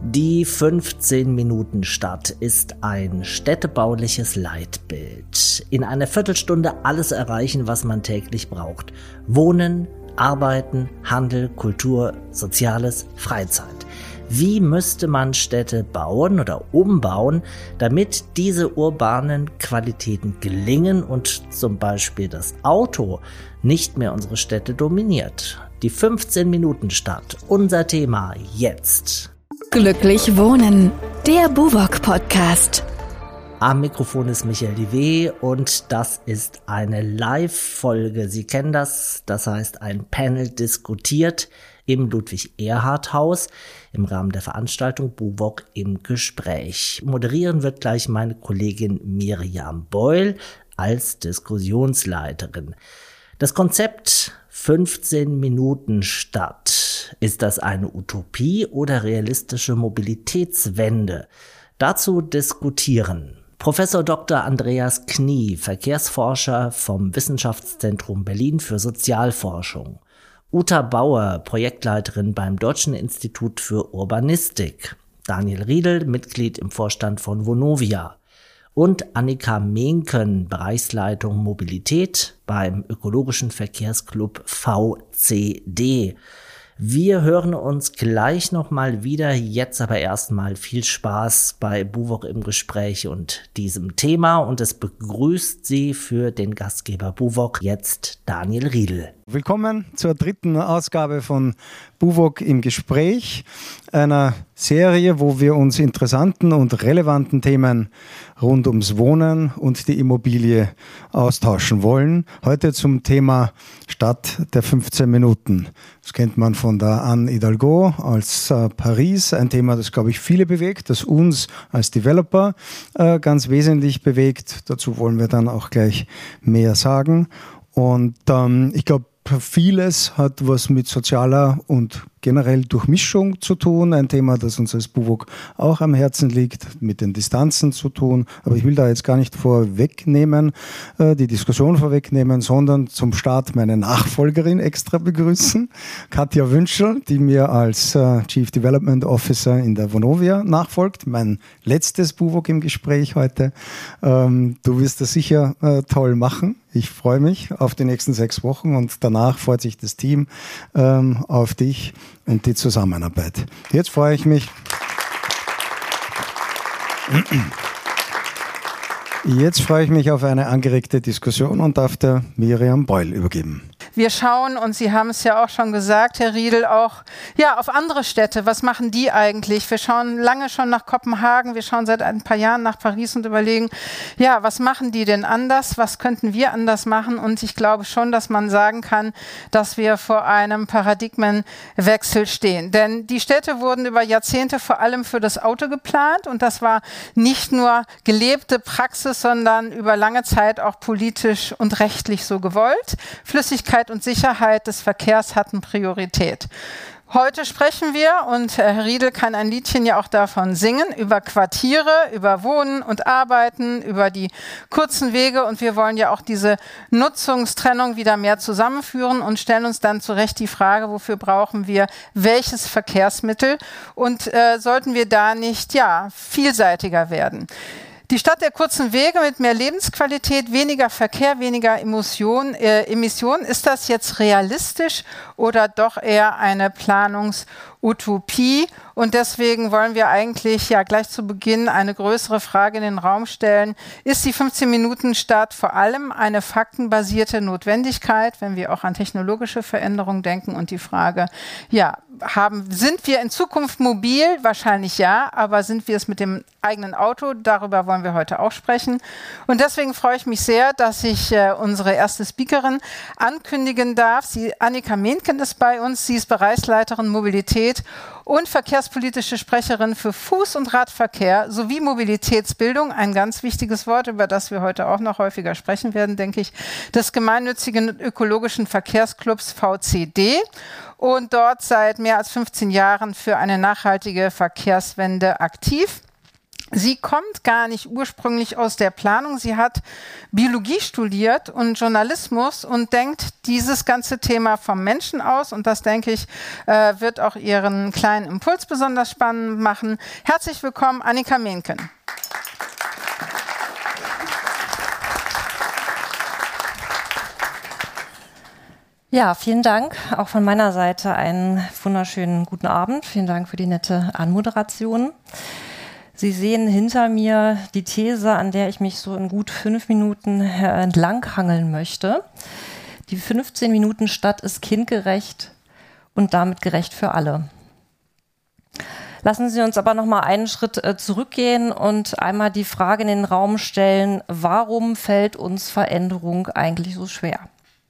Die 15-Minuten-Stadt ist ein städtebauliches Leitbild. In einer Viertelstunde alles erreichen, was man täglich braucht. Wohnen, Arbeiten, Handel, Kultur, Soziales, Freizeit. Wie müsste man Städte bauen oder umbauen, damit diese urbanen Qualitäten gelingen und zum Beispiel das Auto nicht mehr unsere Städte dominiert? Die 15-Minuten-Stadt, unser Thema jetzt. Glücklich wohnen, der BUWOG-Podcast. Am Mikrofon ist Michael Divé und das ist eine Live-Folge. Sie kennen das heißt ein Panel diskutiert im Ludwig-Erhard-Haus im Rahmen der Veranstaltung BUWOG im Gespräch. Moderieren wird gleich meine Kollegin Miriam Beul als Diskussionsleiterin. Das Konzept 15 Minuten Stadt. Ist das eine Utopie oder realistische Mobilitätswende? Dazu diskutieren Professor Dr. Andreas Knie, Verkehrsforscher vom Wissenschaftszentrum Berlin für Sozialforschung. Uta Bauer, Projektleiterin beim Deutschen Institut für Urbanistik. Daniel Riedel, Mitglied im Vorstand von Vonovia. Und Annika Mehnken, Bereichsleitung Mobilität beim ökologischen Verkehrsclub VCD. Wir hören uns gleich nochmal wieder, jetzt aber erstmal viel Spaß bei BUWOG im Gespräch und diesem Thema. Und es begrüßt Sie für den Gastgeber BUWOG jetzt Daniel Riedel. Willkommen zur dritten Ausgabe von BUWOG im Gespräch, einer Serie, wo wir uns interessanten und relevanten Themen rund ums Wohnen und die Immobilie austauschen wollen. Heute zum Thema Stadt der 15 Minuten. Das kennt man von der Anne Hidalgo als Paris, ein Thema, das, glaube ich, viele bewegt, das uns als Developer ganz wesentlich bewegt. Dazu wollen wir dann auch gleich mehr sagen. Und ich glaube, vieles hat was mit sozialer und generell Durchmischung zu tun. Ein Thema, das uns als BUWOG auch am Herzen liegt, mit den Distanzen zu tun. Aber ich will da jetzt gar nicht vorwegnehmen, die Diskussion vorwegnehmen, sondern zum Start meine Nachfolgerin extra begrüßen, Katja Wünschel, die mir als Chief Development Officer in der Vonovia nachfolgt. Mein letztes BUWOG im Gespräch heute. Du wirst das sicher toll machen. Ich freue mich auf die nächsten 6 Wochen und danach freut sich das Team auf dich und die Zusammenarbeit. Jetzt freue ich mich. Jetzt freue ich mich auf eine angeregte Diskussion und darf der Miriam Beul übergeben. Wir schauen, und Sie haben es ja auch schon gesagt, Herr Riedel, auch auf andere Städte. Was machen die eigentlich? Wir schauen lange schon nach Kopenhagen, wir schauen seit ein paar Jahren nach Paris und überlegen, was machen die denn anders? Was könnten wir anders machen? Und ich glaube schon, dass man sagen kann, dass wir vor einem Paradigmenwechsel stehen. Denn die Städte wurden über Jahrzehnte vor allem für das Auto geplant und das war nicht nur gelebte Praxis, sondern über lange Zeit auch politisch und rechtlich so gewollt. Flüssigkeit und Sicherheit des Verkehrs hatten Priorität. Heute sprechen wir, und Herr Riedel kann ein Liedchen ja auch davon singen, über Quartiere, über Wohnen und Arbeiten, über die kurzen Wege, und wir wollen ja auch diese Nutzungstrennung wieder mehr zusammenführen und stellen uns dann zurecht die Frage, wofür brauchen wir welches Verkehrsmittel und sollten wir da nicht vielseitiger werden. Die Stadt der kurzen Wege mit mehr Lebensqualität, weniger Verkehr, weniger Emissionen. Ist das jetzt realistisch oder doch eher eine Planungsutopie? Und deswegen wollen wir eigentlich gleich zu Beginn eine größere Frage in den Raum stellen. Ist die 15-Minuten-Stadt vor allem eine faktenbasierte Notwendigkeit, wenn wir auch an technologische Veränderungen denken? Und die Frage, sind wir in Zukunft mobil? Wahrscheinlich ja, aber sind wir es mit dem eigenen Auto? Darüber wollen wir heute auch sprechen. Und deswegen freue ich mich sehr, dass ich unsere erste Speakerin ankündigen darf. Annika Mehnken ist bei uns. Sie ist Bereichsleiterin Mobilität und verkehrspolitische Sprecherin für Fuß- und Radverkehr sowie Mobilitätsbildung, ein ganz wichtiges Wort, über das wir heute auch noch häufiger sprechen werden, denke ich, des gemeinnützigen und ökologischen Verkehrsclubs VCD und dort seit mehr als 15 Jahren für eine nachhaltige Verkehrswende aktiv. Sie kommt gar nicht ursprünglich aus der Planung. Sie hat Biologie studiert und Journalismus und denkt dieses ganze Thema vom Menschen aus. Und das, denke ich, wird auch Ihren kleinen Impuls besonders spannend machen. Herzlich willkommen, Annika Mehnken. Ja, vielen Dank. Auch von meiner Seite einen wunderschönen guten Abend. Vielen Dank für die nette Anmoderation. Sie sehen hinter mir die These, an der ich mich so in gut 5 Minuten entlanghangeln möchte. Die 15-Minuten-Stadt ist kindgerecht und damit gerecht für alle. Lassen Sie uns aber noch mal einen Schritt zurückgehen und einmal die Frage in den Raum stellen, warum fällt uns Veränderung eigentlich so schwer?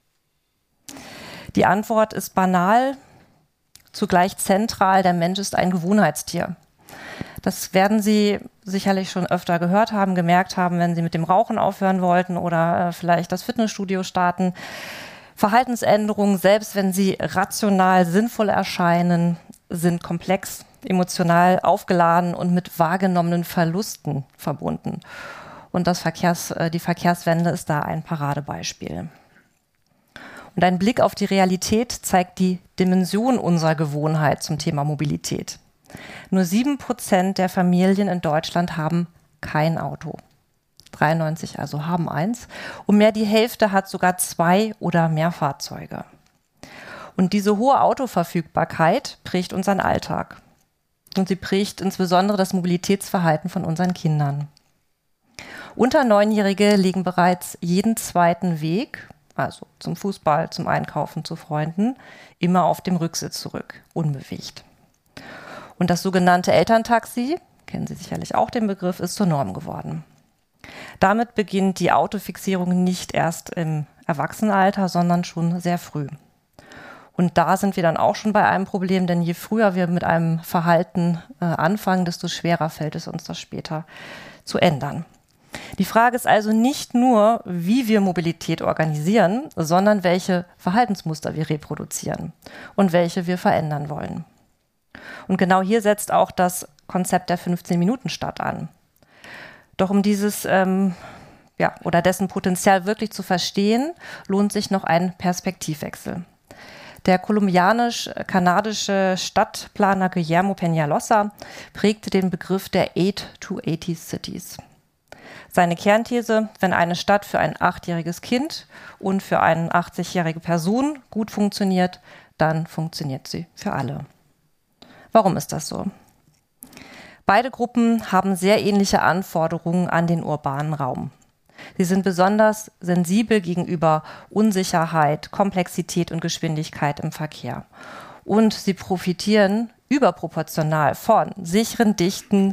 Die Antwort ist banal, zugleich zentral, der Mensch ist ein Gewohnheitstier. Das werden Sie sicherlich schon öfter gehört haben, gemerkt haben, wenn Sie mit dem Rauchen aufhören wollten oder vielleicht das Fitnessstudio starten. Verhaltensänderungen, selbst wenn sie rational sinnvoll erscheinen, sind komplex, emotional aufgeladen und mit wahrgenommenen Verlusten verbunden. Und die Verkehrswende ist da ein Paradebeispiel. Und ein Blick auf die Realität zeigt die Dimension unserer Gewohnheit zum Thema Mobilität. Nur 7% der Familien in Deutschland haben kein Auto. 93 also haben eins. Und mehr die Hälfte hat sogar 2 oder mehr Fahrzeuge. Und diese hohe Autoverfügbarkeit prägt unseren Alltag. Und sie prägt insbesondere das Mobilitätsverhalten von unseren Kindern. Unter 9-Jährige legen bereits jeden zweiten Weg, also zum Fußball, zum Einkaufen, zu Freunden, immer auf dem Rücksitz zurück, unbewegt. Und das sogenannte Elterntaxi, kennen Sie sicherlich auch den Begriff, ist zur Norm geworden. Damit beginnt die Autofixierung nicht erst im Erwachsenenalter, sondern schon sehr früh. Und da sind wir dann auch schon bei einem Problem, denn je früher wir mit einem Verhalten anfangen, desto schwerer fällt es uns, das später zu ändern. Die Frage ist also nicht nur, wie wir Mobilität organisieren, sondern welche Verhaltensmuster wir reproduzieren und welche wir verändern wollen. Und genau hier setzt auch das Konzept der 15-Minuten-Stadt an. Doch um dieses oder dessen Potenzial wirklich zu verstehen, lohnt sich noch ein Perspektivwechsel. Der kolumbianisch-kanadische Stadtplaner Guillermo Peñalosa prägte den Begriff der 8 to 80 Cities. Seine Kernthese: Wenn eine Stadt für ein 8-jähriges Kind und für eine 80-jährige Person gut funktioniert, dann funktioniert sie für alle. Warum ist das so? Beide Gruppen haben sehr ähnliche Anforderungen an den urbanen Raum. Sie sind besonders sensibel gegenüber Unsicherheit, Komplexität und Geschwindigkeit im Verkehr. Und sie profitieren überproportional von sicheren, dichten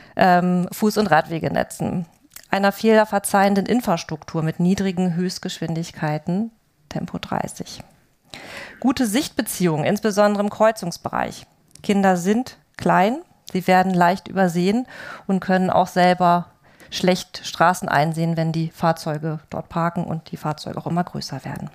Fuß- und Radwegenetzen, einer fehlerverzeihenden Infrastruktur mit niedrigen Höchstgeschwindigkeiten, Tempo 30. Gute Sichtbeziehungen, insbesondere im Kreuzungsbereich. Kinder sind klein, sie werden leicht übersehen und können auch selber schlecht Straßen einsehen, wenn die Fahrzeuge dort parken und die Fahrzeuge auch immer größer werden.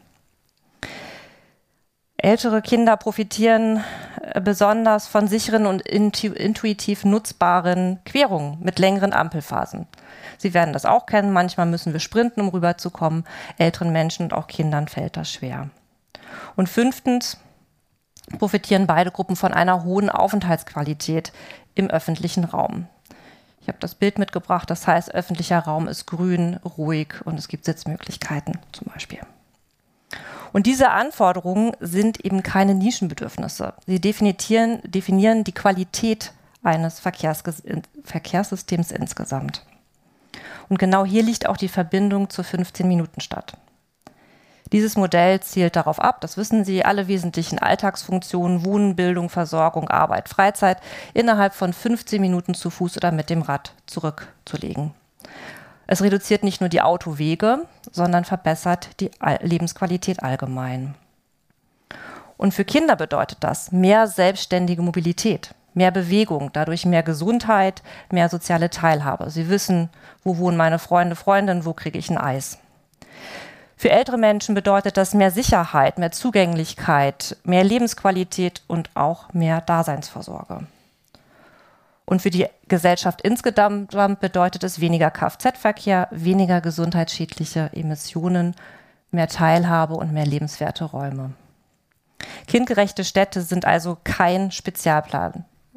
Ältere Kinder profitieren besonders von sicheren und intuitiv nutzbaren Querungen mit längeren Ampelphasen. Sie werden das auch kennen, manchmal müssen wir sprinten, um rüberzukommen. Älteren Menschen und auch Kindern fällt das schwer. Und 5. profitieren beide Gruppen von einer hohen Aufenthaltsqualität im öffentlichen Raum. Ich habe das Bild mitgebracht, das heißt, öffentlicher Raum ist grün, ruhig und es gibt Sitzmöglichkeiten zum Beispiel. Und diese Anforderungen sind eben keine Nischenbedürfnisse. Sie definieren die Qualität eines Verkehrssystems insgesamt. Und genau hier liegt auch die Verbindung zur 15-Minuten-Stadt. Dieses Modell zielt darauf ab, das wissen Sie, alle wesentlichen Alltagsfunktionen, Wohnen, Bildung, Versorgung, Arbeit, Freizeit innerhalb von 15 Minuten zu Fuß oder mit dem Rad zurückzulegen. Es reduziert nicht nur die Autowege, sondern verbessert die Lebensqualität allgemein. Und für Kinder bedeutet das mehr selbstständige Mobilität, mehr Bewegung, dadurch mehr Gesundheit, mehr soziale Teilhabe. Sie wissen, wo wohnen meine Freunde, Freundinnen, wo kriege ich ein Eis. Für ältere Menschen bedeutet das mehr Sicherheit, mehr Zugänglichkeit, mehr Lebensqualität und auch mehr Daseinsvorsorge. Und für die Gesellschaft insgesamt bedeutet es weniger Kfz-Verkehr, weniger gesundheitsschädliche Emissionen, mehr Teilhabe und mehr lebenswerte Räume. Kindgerechte Städte sind also kein Spezialfall.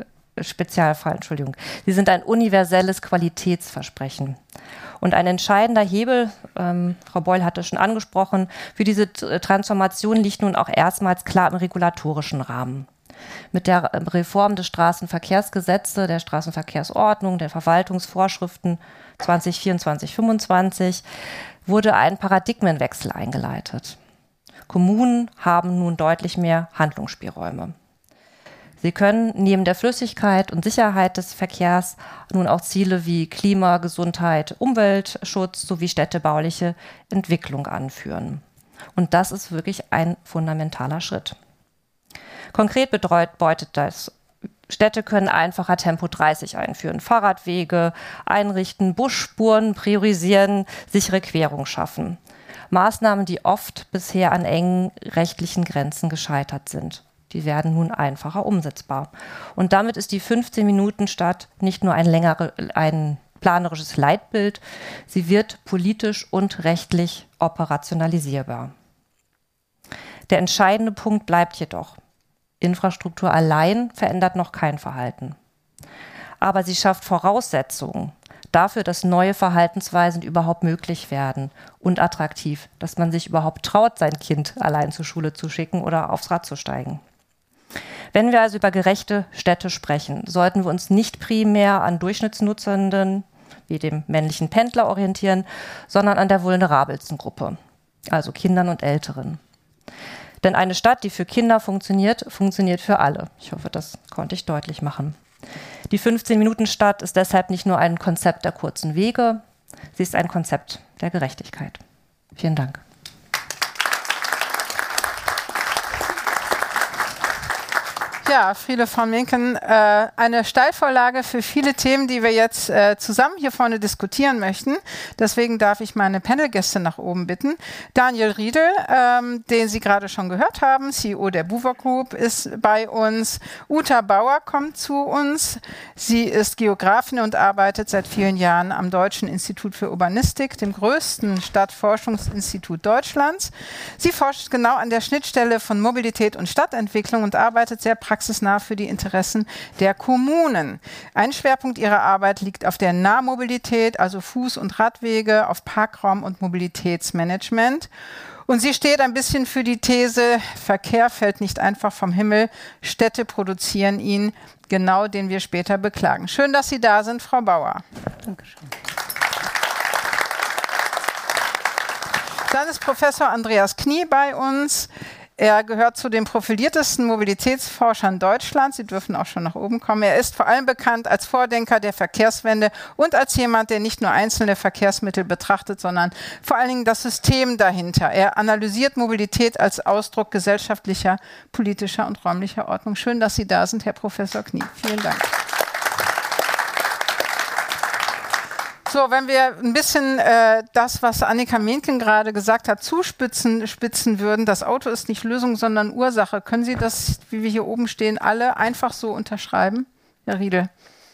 Sie sind ein universelles Qualitätsversprechen. Und ein entscheidender Hebel, Frau Beul hatte schon angesprochen, für diese Transformation liegt nun auch erstmals klar im regulatorischen Rahmen. Mit der Reform des Straßenverkehrsgesetzes, der Straßenverkehrsordnung, der Verwaltungsvorschriften 2024/25 wurde ein Paradigmenwechsel eingeleitet. Kommunen haben nun deutlich mehr Handlungsspielräume. Sie können neben der Flüssigkeit und Sicherheit des Verkehrs nun auch Ziele wie Klima, Gesundheit, Umweltschutz sowie städtebauliche Entwicklung anführen. Und das ist wirklich ein fundamentaler Schritt. Konkret bedeutet das, Städte können einfacher Tempo 30 einführen, Fahrradwege einrichten, Busspuren priorisieren, sichere Querung schaffen. Maßnahmen, die oft bisher an engen rechtlichen Grenzen gescheitert sind. Die werden nun einfacher umsetzbar. Und damit ist die 15-Minuten-Stadt nicht nur ein planerisches Leitbild, sie wird politisch und rechtlich operationalisierbar. Der entscheidende Punkt bleibt jedoch: Infrastruktur allein verändert noch kein Verhalten. Aber sie schafft Voraussetzungen dafür, dass neue Verhaltensweisen überhaupt möglich werden und attraktiv, dass man sich überhaupt traut, sein Kind allein zur Schule zu schicken oder aufs Rad zu steigen. Wenn wir also über gerechte Städte sprechen, sollten wir uns nicht primär an Durchschnittsnutzenden wie dem männlichen Pendler orientieren, sondern an der vulnerabelsten Gruppe, also Kindern und Älteren. Denn eine Stadt, die für Kinder funktioniert, funktioniert für alle. Ich hoffe, das konnte ich deutlich machen. Die 15-Minuten-Stadt ist deshalb nicht nur ein Konzept der kurzen Wege, sie ist ein Konzept der Gerechtigkeit. Vielen Dank. Ja, Friede von Minken, eine Steilvorlage für viele Themen, die wir jetzt zusammen hier vorne diskutieren möchten. Deswegen darf ich meine Panelgäste nach oben bitten. Daniel Riedel, den Sie gerade schon gehört haben, CEO der BUWOG Group, ist bei uns. Uta Bauer kommt zu uns. Sie ist Geografin und arbeitet seit vielen Jahren am Deutschen Institut für Urbanistik, dem größten Stadtforschungsinstitut Deutschlands. Sie forscht genau an der Schnittstelle von Mobilität und Stadtentwicklung und arbeitet sehr praxisnah für die Interessen der Kommunen. Ein Schwerpunkt ihrer Arbeit liegt auf der Nahmobilität, also Fuß- und Radwege, auf Parkraum- und Mobilitätsmanagement. Und sie steht ein bisschen für die These, Verkehr fällt nicht einfach vom Himmel, Städte produzieren ihn, genau den wir später beklagen. Schön, dass Sie da sind, Frau Bauer. Dankeschön. Dann ist Professor Andreas Knie bei uns. Er gehört zu den profiliertesten Mobilitätsforschern Deutschlands. Sie dürfen auch schon nach oben kommen. Er ist vor allem bekannt als Vordenker der Verkehrswende und als jemand, der nicht nur einzelne Verkehrsmittel betrachtet, sondern vor allen Dingen das System dahinter. Er analysiert Mobilität als Ausdruck gesellschaftlicher, politischer und räumlicher Ordnung. Schön, dass Sie da sind, Herr Professor Knie. Vielen Dank. So, wenn wir ein bisschen das, was Annika Minken gerade gesagt hat, spitzen würden, das Auto ist nicht Lösung, sondern Ursache. Können Sie das, wie wir hier oben stehen, alle einfach so unterschreiben? Herr Riedel.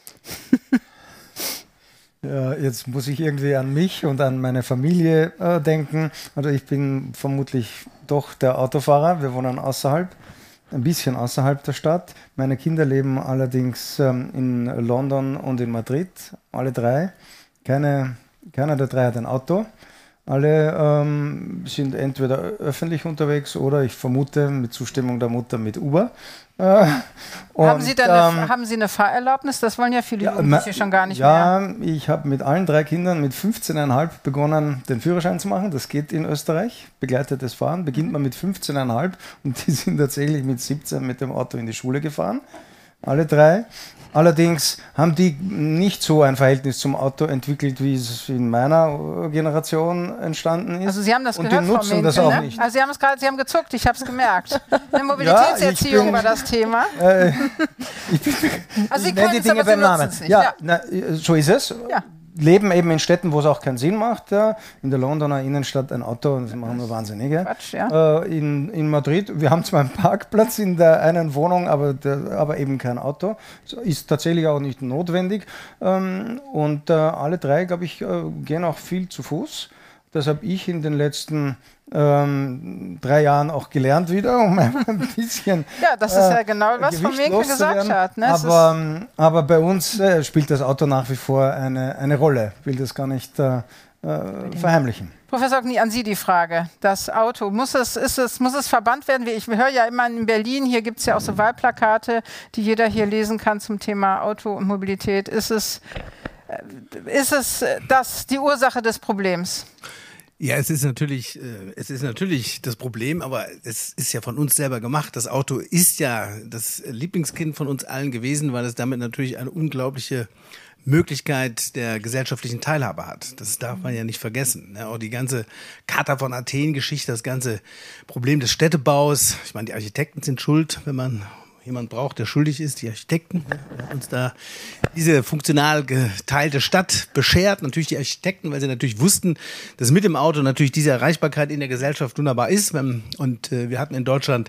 Ja, jetzt muss ich irgendwie an mich und an meine Familie denken. Also ich bin vermutlich doch der Autofahrer. Wir wohnen außerhalb, ein bisschen außerhalb der Stadt. Meine Kinder leben allerdings in London und in Madrid, alle drei. Keiner der drei hat ein Auto. Alle sind entweder öffentlich unterwegs oder ich vermute mit Zustimmung der Mutter mit Uber. Haben Sie eine Fahrerlaubnis? Das wollen ja viele Jugendliche schon gar nicht mehr. Ja, ich habe mit allen drei Kindern mit 15,5 begonnen, den Führerschein zu machen. Das geht in Österreich. Begleitetes Fahren beginnt man mit 15,5 und die sind tatsächlich mit 17 mit dem Auto in die Schule gefahren. Alle drei. Allerdings haben die nicht so ein Verhältnis zum Auto entwickelt, wie es in meiner Generation entstanden ist. Also Sie haben das und gehört, die nutzen Frau Minken, das auch ne? nicht. Also Sie haben gezuckt, ich habe es gemerkt. Eine Mobilitätserziehung war das Thema. Also Sie können es, aber Sie nutzen es nicht. Ja, na, so ist es. Ja. leben eben in Städten, wo es auch keinen Sinn macht. Ja. In der Londoner Innenstadt ein Auto, das machen wir wahnsinnig. Quatsch, ja. In Madrid, wir haben zwar einen Parkplatz in der einen Wohnung, aber eben kein Auto. Ist tatsächlich auch nicht notwendig. Und alle drei, glaube ich, gehen auch viel zu Fuß. Das habe ich in den letzten 3 Jahren auch gelernt wieder, um ein bisschen ja, das ist ja genau, was Frau Mehnke gesagt hat. Ne? Aber bei uns spielt das Auto nach wie vor eine Rolle. Ich will das gar nicht verheimlichen. Professor Ogni, an Sie die Frage. Das Auto, muss es verbannt werden? Ich höre ja immer in Berlin, hier gibt es ja auch so Wahlplakate, die jeder hier lesen kann zum Thema Auto und Mobilität. Ist es das die Ursache des Problems? Ja, es ist natürlich das Problem, aber es ist ja von uns selber gemacht. Das Auto ist ja das Lieblingskind von uns allen gewesen, weil es damit natürlich eine unglaubliche Möglichkeit der gesellschaftlichen Teilhabe hat. Das darf man ja nicht vergessen. Auch die ganze Charta von Athen-Geschichte, das ganze Problem des Städtebaus. Ich meine, die Architekten sind schuld, wenn man jemand braucht, der schuldig ist, die Architekten, uns da diese funktional geteilte Stadt beschert. Natürlich die Architekten, weil sie natürlich wussten, dass mit dem Auto natürlich diese Erreichbarkeit in der Gesellschaft wunderbar ist. Und wir hatten in Deutschland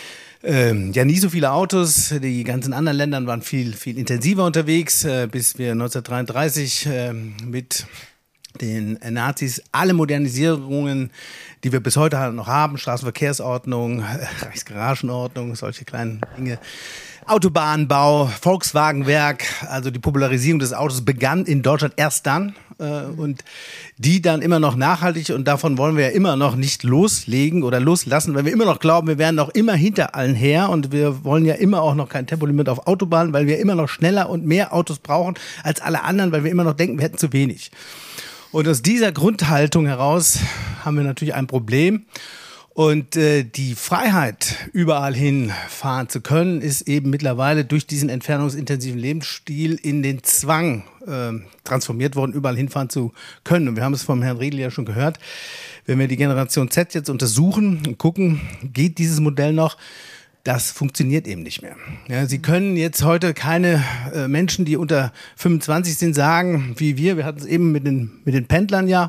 ja nie so viele Autos. Die ganzen anderen Ländern waren viel, viel intensiver unterwegs, bis wir 1933 mit den Nazis alle Modernisierungen, die wir bis heute noch haben, Straßenverkehrsordnung, Reichsgaragenordnung, solche kleinen Dinge, Autobahnbau, Volkswagenwerk, also die Popularisierung des Autos begann in Deutschland erst dann und die dann immer noch nachhaltig, und davon wollen wir ja immer noch nicht loslegen oder loslassen, weil wir immer noch glauben, wir werden noch immer hinter allen her, und wir wollen ja immer auch noch kein Tempolimit auf Autobahnen, weil wir immer noch schneller und mehr Autos brauchen als alle anderen, weil wir immer noch denken, wir hätten zu wenig. Und aus dieser Grundhaltung heraus haben wir natürlich ein Problem. Und die Freiheit, überall hinfahren zu können, ist eben mittlerweile durch diesen entfernungsintensiven Lebensstil in den Zwang transformiert worden, überall hinfahren zu können. Und wir haben es vom Herrn Riedl ja schon gehört. Wenn wir die Generation Z jetzt untersuchen und gucken, geht dieses Modell noch? Das funktioniert eben nicht mehr. Ja, Sie können jetzt heute keine Menschen, die unter 25 sind, sagen, wie wir hatten es eben mit den Pendlern ja,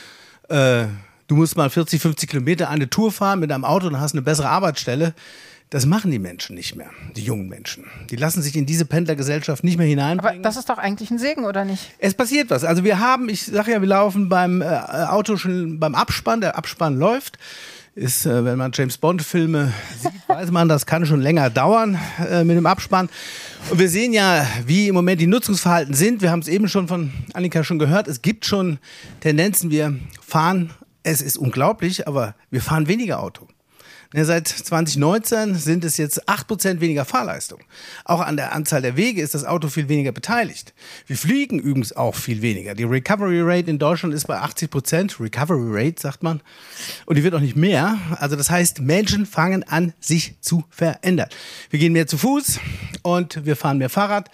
du musst mal 40, 50 Kilometer eine Tour fahren mit einem Auto, dann hast du eine bessere Arbeitsstelle. Das machen die Menschen nicht mehr, die jungen Menschen. Die lassen sich in diese Pendlergesellschaft nicht mehr hineinbringen. Aber das ist doch eigentlich ein Segen, oder nicht? Es passiert was. Also wir laufen beim Auto schon beim Abspann, der Abspann läuft. Ist, wenn man James-Bond-Filme sieht, weiß man, das kann schon länger dauern mit dem Abspann. Und wir sehen ja, wie im Moment die Nutzungsverhalten sind. Wir haben es eben schon von Annika schon gehört. Es gibt schon Tendenzen, wir fahren, es ist unglaublich, aber wir fahren weniger Auto. Seit 2019 sind es jetzt 8% weniger Fahrleistung. Auch an der Anzahl der Wege ist das Auto viel weniger beteiligt. Wir fliegen übrigens auch viel weniger. Die Recovery Rate in Deutschland ist bei 80%. Recovery Rate, sagt man. Und die wird auch nicht mehr. Also das heißt, Menschen fangen an, sich zu verändern. Wir gehen mehr zu Fuß und wir fahren mehr Fahrrad.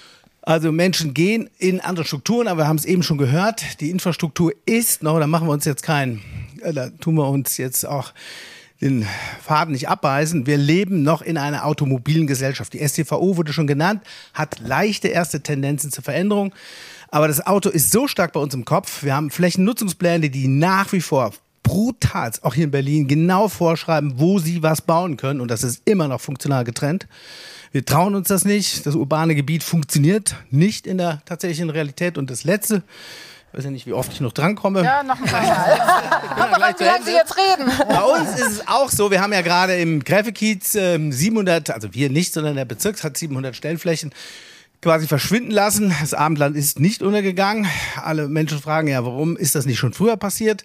Also Menschen gehen in andere Strukturen, aber wir haben es eben schon gehört. Die Infrastruktur ist noch, da machen wir uns jetzt da tun wir uns jetzt auch den Faden nicht abbeißen. Wir leben noch in einer automobilen Gesellschaft. Die StVO wurde schon genannt, hat leichte erste Tendenzen zur Veränderung. Aber das Auto ist so stark bei uns im Kopf. Wir haben Flächennutzungspläne, die nach wie vor brutal, auch hier in Berlin, genau vorschreiben, wo sie was bauen können. Und das ist immer noch funktional getrennt. Wir trauen uns das nicht. Das urbane Gebiet funktioniert nicht in der tatsächlichen Realität. Und das Letzte, ich weiß ja nicht, wie oft ich noch drankomme. Ja, noch ein paar Mal. Wie lange Sie jetzt reden? Bei uns ist es auch so, wir haben ja gerade im Gräfekiez 700, also wir nicht, sondern der Bezirk hat 700 Stellflächen quasi verschwinden lassen. Das Abendland ist nicht untergegangen. Alle Menschen fragen ja, warum ist das nicht schon früher passiert?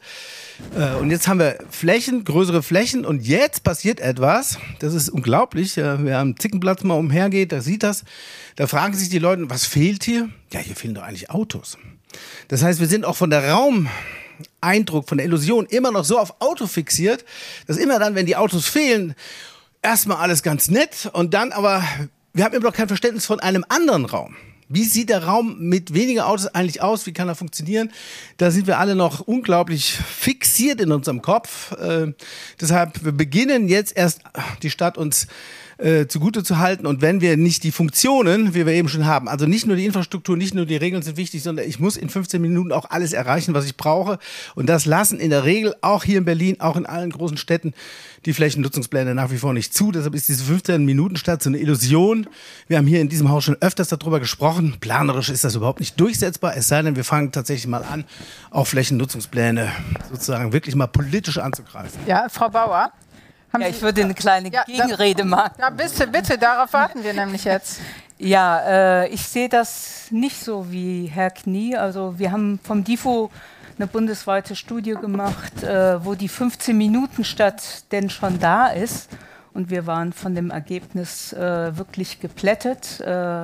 Und jetzt haben wir Flächen, größere Flächen, und jetzt passiert etwas, das ist unglaublich. Wer am Zickenplatz mal umhergeht, der sieht das. Da fragen sich die Leute, was fehlt hier? Ja, hier fehlen doch eigentlich Autos. Das heißt, wir sind auch von der Raumeindruck, von der Illusion immer noch so auf Auto fixiert, dass immer dann, wenn die Autos fehlen, erstmal alles ganz nett, und dann aber, wir haben immer noch kein Verständnis von einem anderen Raum. Wie sieht der Raum mit weniger Autos eigentlich aus? Wie kann er funktionieren? Da sind wir alle noch unglaublich fixiert in unserem Kopf. Deshalb, wir beginnen jetzt erst, die Stadt uns zugute zu halten. Und wenn wir nicht die Funktionen, wie wir eben schon haben, also nicht nur die Infrastruktur, nicht nur die Regeln sind wichtig, sondern ich muss in 15 Minuten auch alles erreichen, was ich brauche. Und das lassen in der Regel auch hier in Berlin, auch in allen großen Städten, die Flächennutzungspläne nach wie vor nicht zu. Deshalb ist diese 15-Minuten-Stadt so eine Illusion. Wir haben hier in diesem Haus schon öfters darüber gesprochen. Planerisch ist das überhaupt nicht durchsetzbar, es sei denn, wir fangen tatsächlich mal an, auch Flächennutzungspläne sozusagen wirklich mal politisch anzugreifen. Ja, Frau Bauer. Ja, ich würde eine kleine Gegenrede machen. Ja, bitte, darauf warten wir nämlich jetzt. Ja, ich sehe das nicht so wie Herr Knie. Also wir haben vom DIFO eine bundesweite Studie gemacht, wo die 15-Minuten-Stadt denn schon da ist. Und wir waren von dem Ergebnis wirklich geplättet.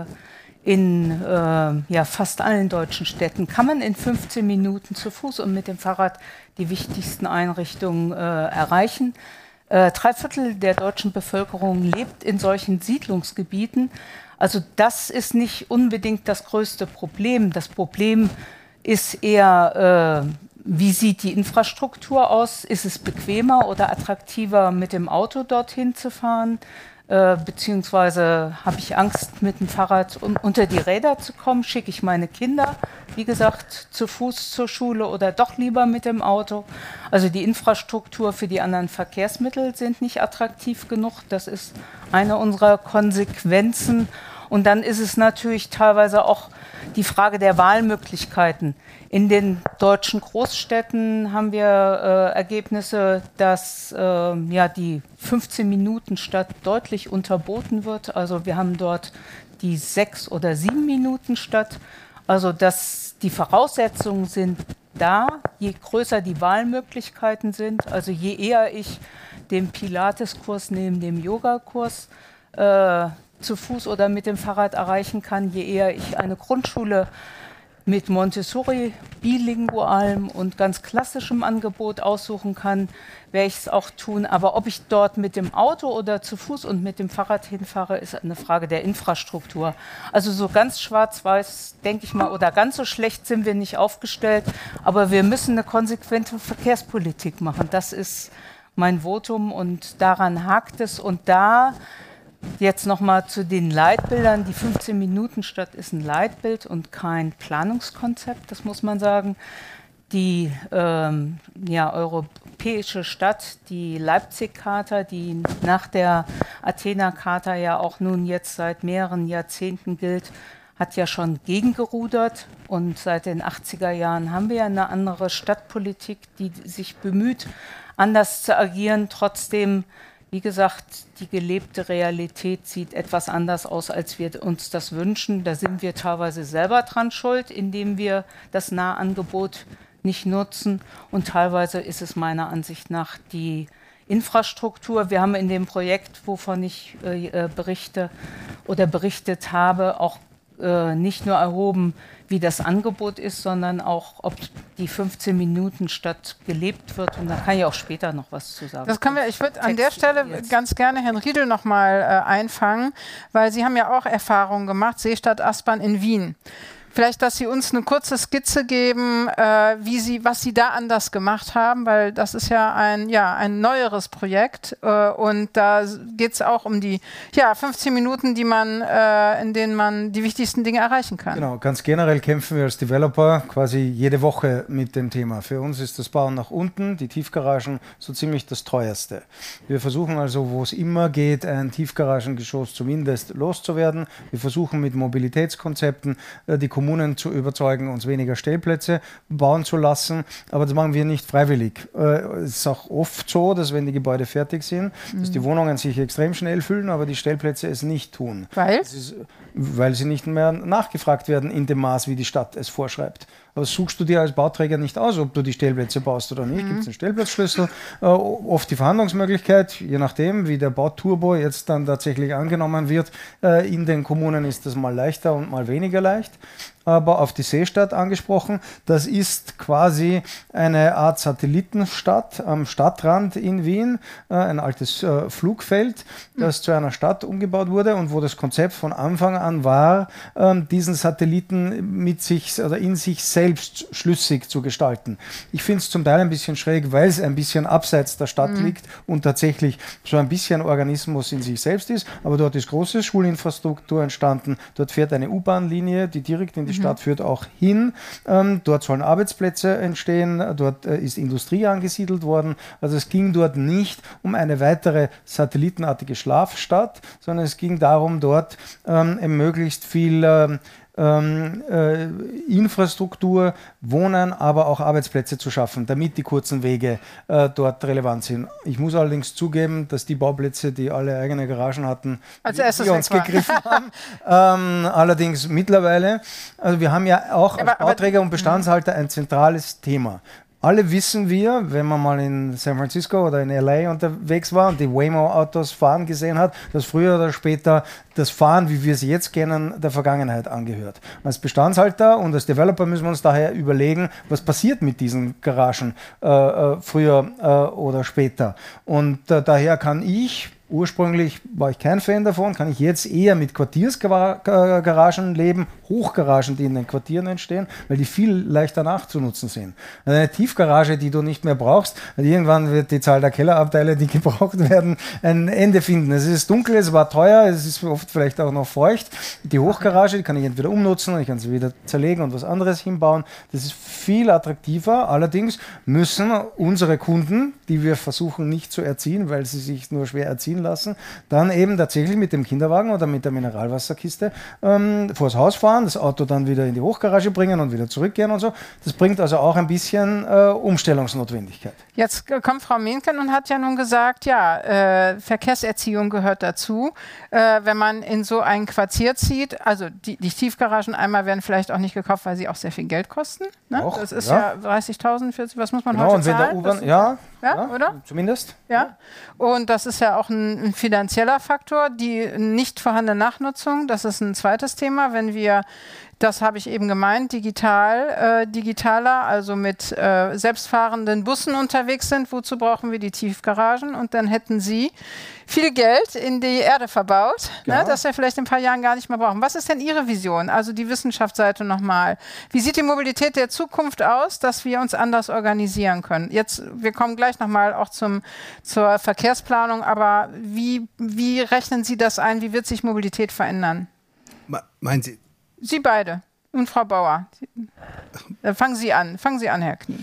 In fast allen deutschen Städten kann man in 15 Minuten zu Fuß und mit dem Fahrrad die wichtigsten Einrichtungen erreichen. 3/4 der deutschen Bevölkerung lebt in solchen Siedlungsgebieten. Also das ist nicht unbedingt das größte Problem. Das Problem ist eher, wie sieht die Infrastruktur aus? Ist es bequemer oder attraktiver, mit dem Auto dorthin zu fahren? Beziehungsweise habe ich Angst, mit dem Fahrrad unter die Räder zu kommen? Schicke ich meine Kinder, wie gesagt, zu Fuß zur Schule oder doch lieber mit dem Auto? Also die Infrastruktur für die anderen Verkehrsmittel sind nicht attraktiv genug. Das ist eine unserer Konsequenzen. Und dann ist es natürlich teilweise auch die Frage der Wahlmöglichkeiten. In den deutschen Großstädten haben wir Ergebnisse, dass die 15-Minuten-Stadt deutlich unterboten wird. Also wir haben dort die 6- oder 7-Minuten-Stadt. Also die Voraussetzungen sind da, je größer die Wahlmöglichkeiten sind. Also je eher ich den Pilates-Kurs neben dem Yogakurs zu Fuß oder mit dem Fahrrad erreichen kann, je eher ich eine Grundschule mit Montessori, bilingualem und ganz klassischem Angebot aussuchen kann, werde ich es auch tun. Aber ob ich dort mit dem Auto oder zu Fuß und mit dem Fahrrad hinfahre, ist eine Frage der Infrastruktur. Also so ganz schwarz-weiß, denke ich mal, oder ganz so schlecht sind wir nicht aufgestellt. Aber wir müssen eine konsequente Verkehrspolitik machen. Das ist mein Votum und daran hakt es. Und da jetzt nochmal zu den Leitbildern. Die 15-Minuten-Stadt ist ein Leitbild und kein Planungskonzept, das muss man sagen. Die europäische Stadt, die Leipzig-Charta, die nach der Athena-Charta ja auch nun jetzt seit mehreren Jahrzehnten gilt, hat ja schon gegengerudert. Und seit den 80er Jahren haben wir ja eine andere Stadtpolitik, die sich bemüht, anders zu agieren. Trotzdem, wie gesagt, die gelebte Realität sieht etwas anders aus, als wir uns das wünschen. Da sind wir teilweise selber dran schuld, indem wir das Nahangebot nicht nutzen. Und teilweise ist es meiner Ansicht nach die Infrastruktur. Wir haben in dem Projekt, wovon ich berichtet habe, auch nicht nur erhoben, wie das Angebot ist, sondern auch, ob die 15-Minuten-Stadt gelebt wird. Und da kann ich auch später noch was zu sagen. Das können wir. Ich würde an der Stelle ganz gerne Herrn Riedel noch mal einfangen, weil Sie haben ja auch Erfahrungen gemacht, Seestadt Aspern in Wien. Vielleicht, dass Sie uns eine kurze Skizze geben, was Sie da anders gemacht haben, weil das ist ja ein neueres Projekt und da geht es auch um die 15 Minuten, in denen man die wichtigsten Dinge erreichen kann. Genau, ganz generell kämpfen wir als Developer quasi jede Woche mit dem Thema. Für uns ist das Bauen nach unten, die Tiefgaragen, so ziemlich das teuerste. Wir versuchen also, wo es immer geht, ein Tiefgaragengeschoss zumindest loszuwerden. Wir versuchen mit Mobilitätskonzepten die Kommunen zu überzeugen, uns weniger Stellplätze bauen zu lassen, aber das machen wir nicht freiwillig. Es ist auch oft so, dass wenn die Gebäude fertig sind, dass die Wohnungen sich extrem schnell füllen, aber die Stellplätze es nicht tun. Weil sie nicht mehr nachgefragt werden in dem Maß, wie die Stadt es vorschreibt. Aber suchst du dir als Bauträger nicht aus, ob du die Stellplätze baust oder nicht. Gibt es einen Stellplatzschlüssel, oft die Verhandlungsmöglichkeit, je nachdem, wie der Bauturbo jetzt dann tatsächlich angenommen wird. In den Kommunen ist das mal leichter und mal weniger leicht. aber auf die Seestadt angesprochen. Das ist quasi eine Art Satellitenstadt am Stadtrand in Wien, ein altes Flugfeld, das zu einer Stadt umgebaut wurde und wo das Konzept von Anfang an war, diesen Satelliten mit sich oder in sich selbst schlüssig zu gestalten. Ich finde es zum Teil ein bisschen schräg, weil es ein bisschen abseits der Stadt liegt und tatsächlich so ein bisschen Organismus in sich selbst ist, aber dort ist große Schulinfrastruktur entstanden, dort fährt eine U-Bahn-Linie, die direkt in die Stadt führt, auch hin. Dort sollen Arbeitsplätze entstehen, dort ist Industrie angesiedelt worden. Also es ging dort nicht um eine weitere satellitenartige Schlafstadt, sondern es ging darum, dort möglichst viel Infrastruktur, Wohnen, aber auch Arbeitsplätze zu schaffen, damit die kurzen Wege dort relevant sind. Ich muss allerdings zugeben, dass die Bauplätze, die alle eigene Garagen hatten, die uns gegriffen haben. Allerdings mittlerweile, also wir haben ja auch als Bauträger und Bestandshalter ein zentrales Thema. Alle wissen wir, wenn man mal in San Francisco oder in LA unterwegs war und die Waymo-Autos fahren gesehen hat, dass früher oder später das Fahren, wie wir es jetzt kennen, der Vergangenheit angehört. Als Bestandshalter und als Developer müssen wir uns daher überlegen, was passiert mit diesen Garagen früher oder später. Und daher kann ich, ursprünglich war ich kein Fan davon, kann ich jetzt eher mit Quartiersgaragen leben, Hochgaragen, die in den Quartieren entstehen, weil die viel leichter nachzunutzen sind. Also eine Tiefgarage, die du nicht mehr brauchst, weil irgendwann wird die Zahl der Kellerabteile, die gebraucht werden, ein Ende finden. Es ist dunkel, es war teuer, es ist oft vielleicht auch noch feucht. Die Hochgarage, die kann ich entweder umnutzen, ich kann sie wieder zerlegen und was anderes hinbauen. Das ist viel attraktiver. Allerdings müssen unsere Kunden, die wir versuchen nicht zu erziehen, weil sie sich nur schwer erziehen lassen, dann eben tatsächlich mit dem Kinderwagen oder mit der Mineralwasserkiste vors Haus fahren, das Auto dann wieder in die Hochgarage bringen und wieder zurückgehen und so. Das bringt also auch ein bisschen Umstellungsnotwendigkeit. Jetzt kommt Frau Mehnken und hat ja nun gesagt, ja, Verkehrserziehung gehört dazu. Wenn man in so ein Quartier zieht, also die Tiefgaragen einmal werden vielleicht auch nicht gekauft, weil sie auch sehr viel Geld kosten. Ne? Auch, das ist ja 30.000, 40, was muss man genau, heute zahlen? Und wenn der U-Bahn, ja, oder? Zumindest. Ja, und das ist ja auch ein finanzieller Faktor. Die nicht vorhandene Nachnutzung, das ist ein zweites Thema. Wenn wir, das habe ich eben gemeint, digitaler, also mit selbstfahrenden Bussen unterwegs sind, wozu brauchen wir die Tiefgaragen? Und dann hätten Sie viel Geld in die Erde verbaut, ne, das wir vielleicht in ein paar Jahren gar nicht mehr brauchen. Was ist denn Ihre Vision? Also die Wissenschaftsseite nochmal. Wie sieht die Mobilität der Zukunft aus, dass wir uns anders organisieren können? Jetzt, wir kommen gleich nochmal auch zur Verkehrsplanung, aber wie rechnen Sie das ein? Wie wird sich Mobilität verändern? Meinen Sie? Sie beide und Frau Bauer. Fangen Sie an, Herr Knie.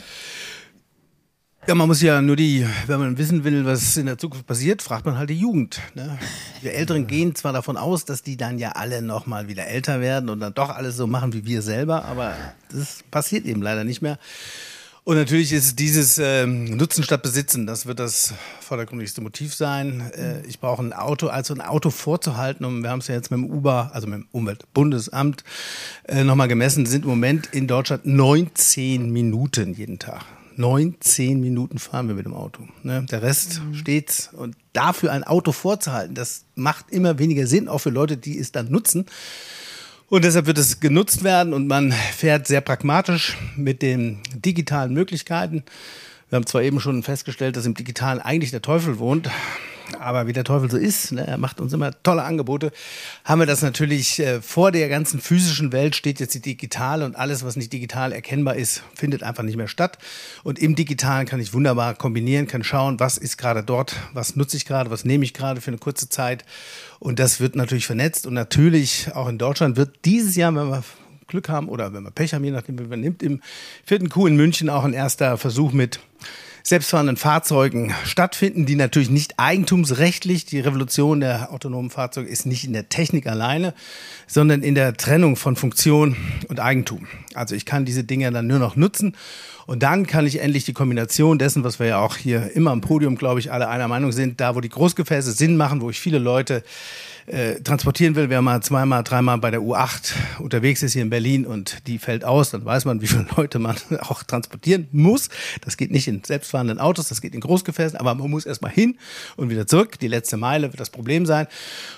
Ja, man muss ja nur wenn man wissen will, was in der Zukunft passiert, fragt man halt die Jugend. Ne? Wir Älteren gehen zwar davon aus, dass die dann ja alle nochmal wieder älter werden und dann doch alles so machen wie wir selber, aber das passiert eben leider nicht mehr. Und natürlich ist dieses Nutzen statt Besitzen, das wird das vordergründigste Motiv sein. Ich brauche ein Auto, also ein Auto vorzuhalten. Und wir haben es ja jetzt mit dem UBA, also mit dem Umweltbundesamt, nochmal gemessen, sind im Moment in Deutschland 19 Minuten jeden Tag. 19 Minuten fahren wir mit dem Auto. Ne? Der Rest steht. Und dafür ein Auto vorzuhalten, das macht immer weniger Sinn, auch für Leute, die es dann nutzen. Und deshalb wird es genutzt werden und man fährt sehr pragmatisch mit den digitalen Möglichkeiten. Wir haben zwar eben schon festgestellt, dass im Digitalen eigentlich der Teufel wohnt, aber wie der Teufel so ist, ne, er macht uns immer tolle Angebote, haben wir das natürlich vor der ganzen physischen Welt steht jetzt die digitale und alles, was nicht digital erkennbar ist, findet einfach nicht mehr statt. Und im Digitalen kann ich wunderbar kombinieren, kann schauen, was ist gerade dort, was nutze ich gerade, was nehme ich gerade für eine kurze Zeit. Und das wird natürlich vernetzt und natürlich auch in Deutschland wird dieses Jahr, wenn wir Glück haben oder wenn wir Pech haben, je nachdem, wie man nimmt, im 4. Q in München auch ein erster Versuch mit selbstfahrenden Fahrzeugen stattfinden, die natürlich nicht eigentumsrechtlich, die Revolution der autonomen Fahrzeuge ist nicht in der Technik alleine, sondern in der Trennung von Funktion und Eigentum. Also ich kann diese Dinge dann nur noch nutzen und dann kann ich endlich die Kombination dessen, was wir ja auch hier immer am Podium, glaube ich, alle einer Meinung sind, da wo die Großgefäße Sinn machen, wo ich viele Leute transportieren will, wer mal 2-mal, 3-mal bei der U8 unterwegs ist hier in Berlin und die fällt aus, dann weiß man, wie viele Leute man auch transportieren muss. Das geht nicht in selbstfahrenden Autos, das geht in Großgefäßen, aber man muss erstmal hin und wieder zurück. Die letzte Meile wird das Problem sein.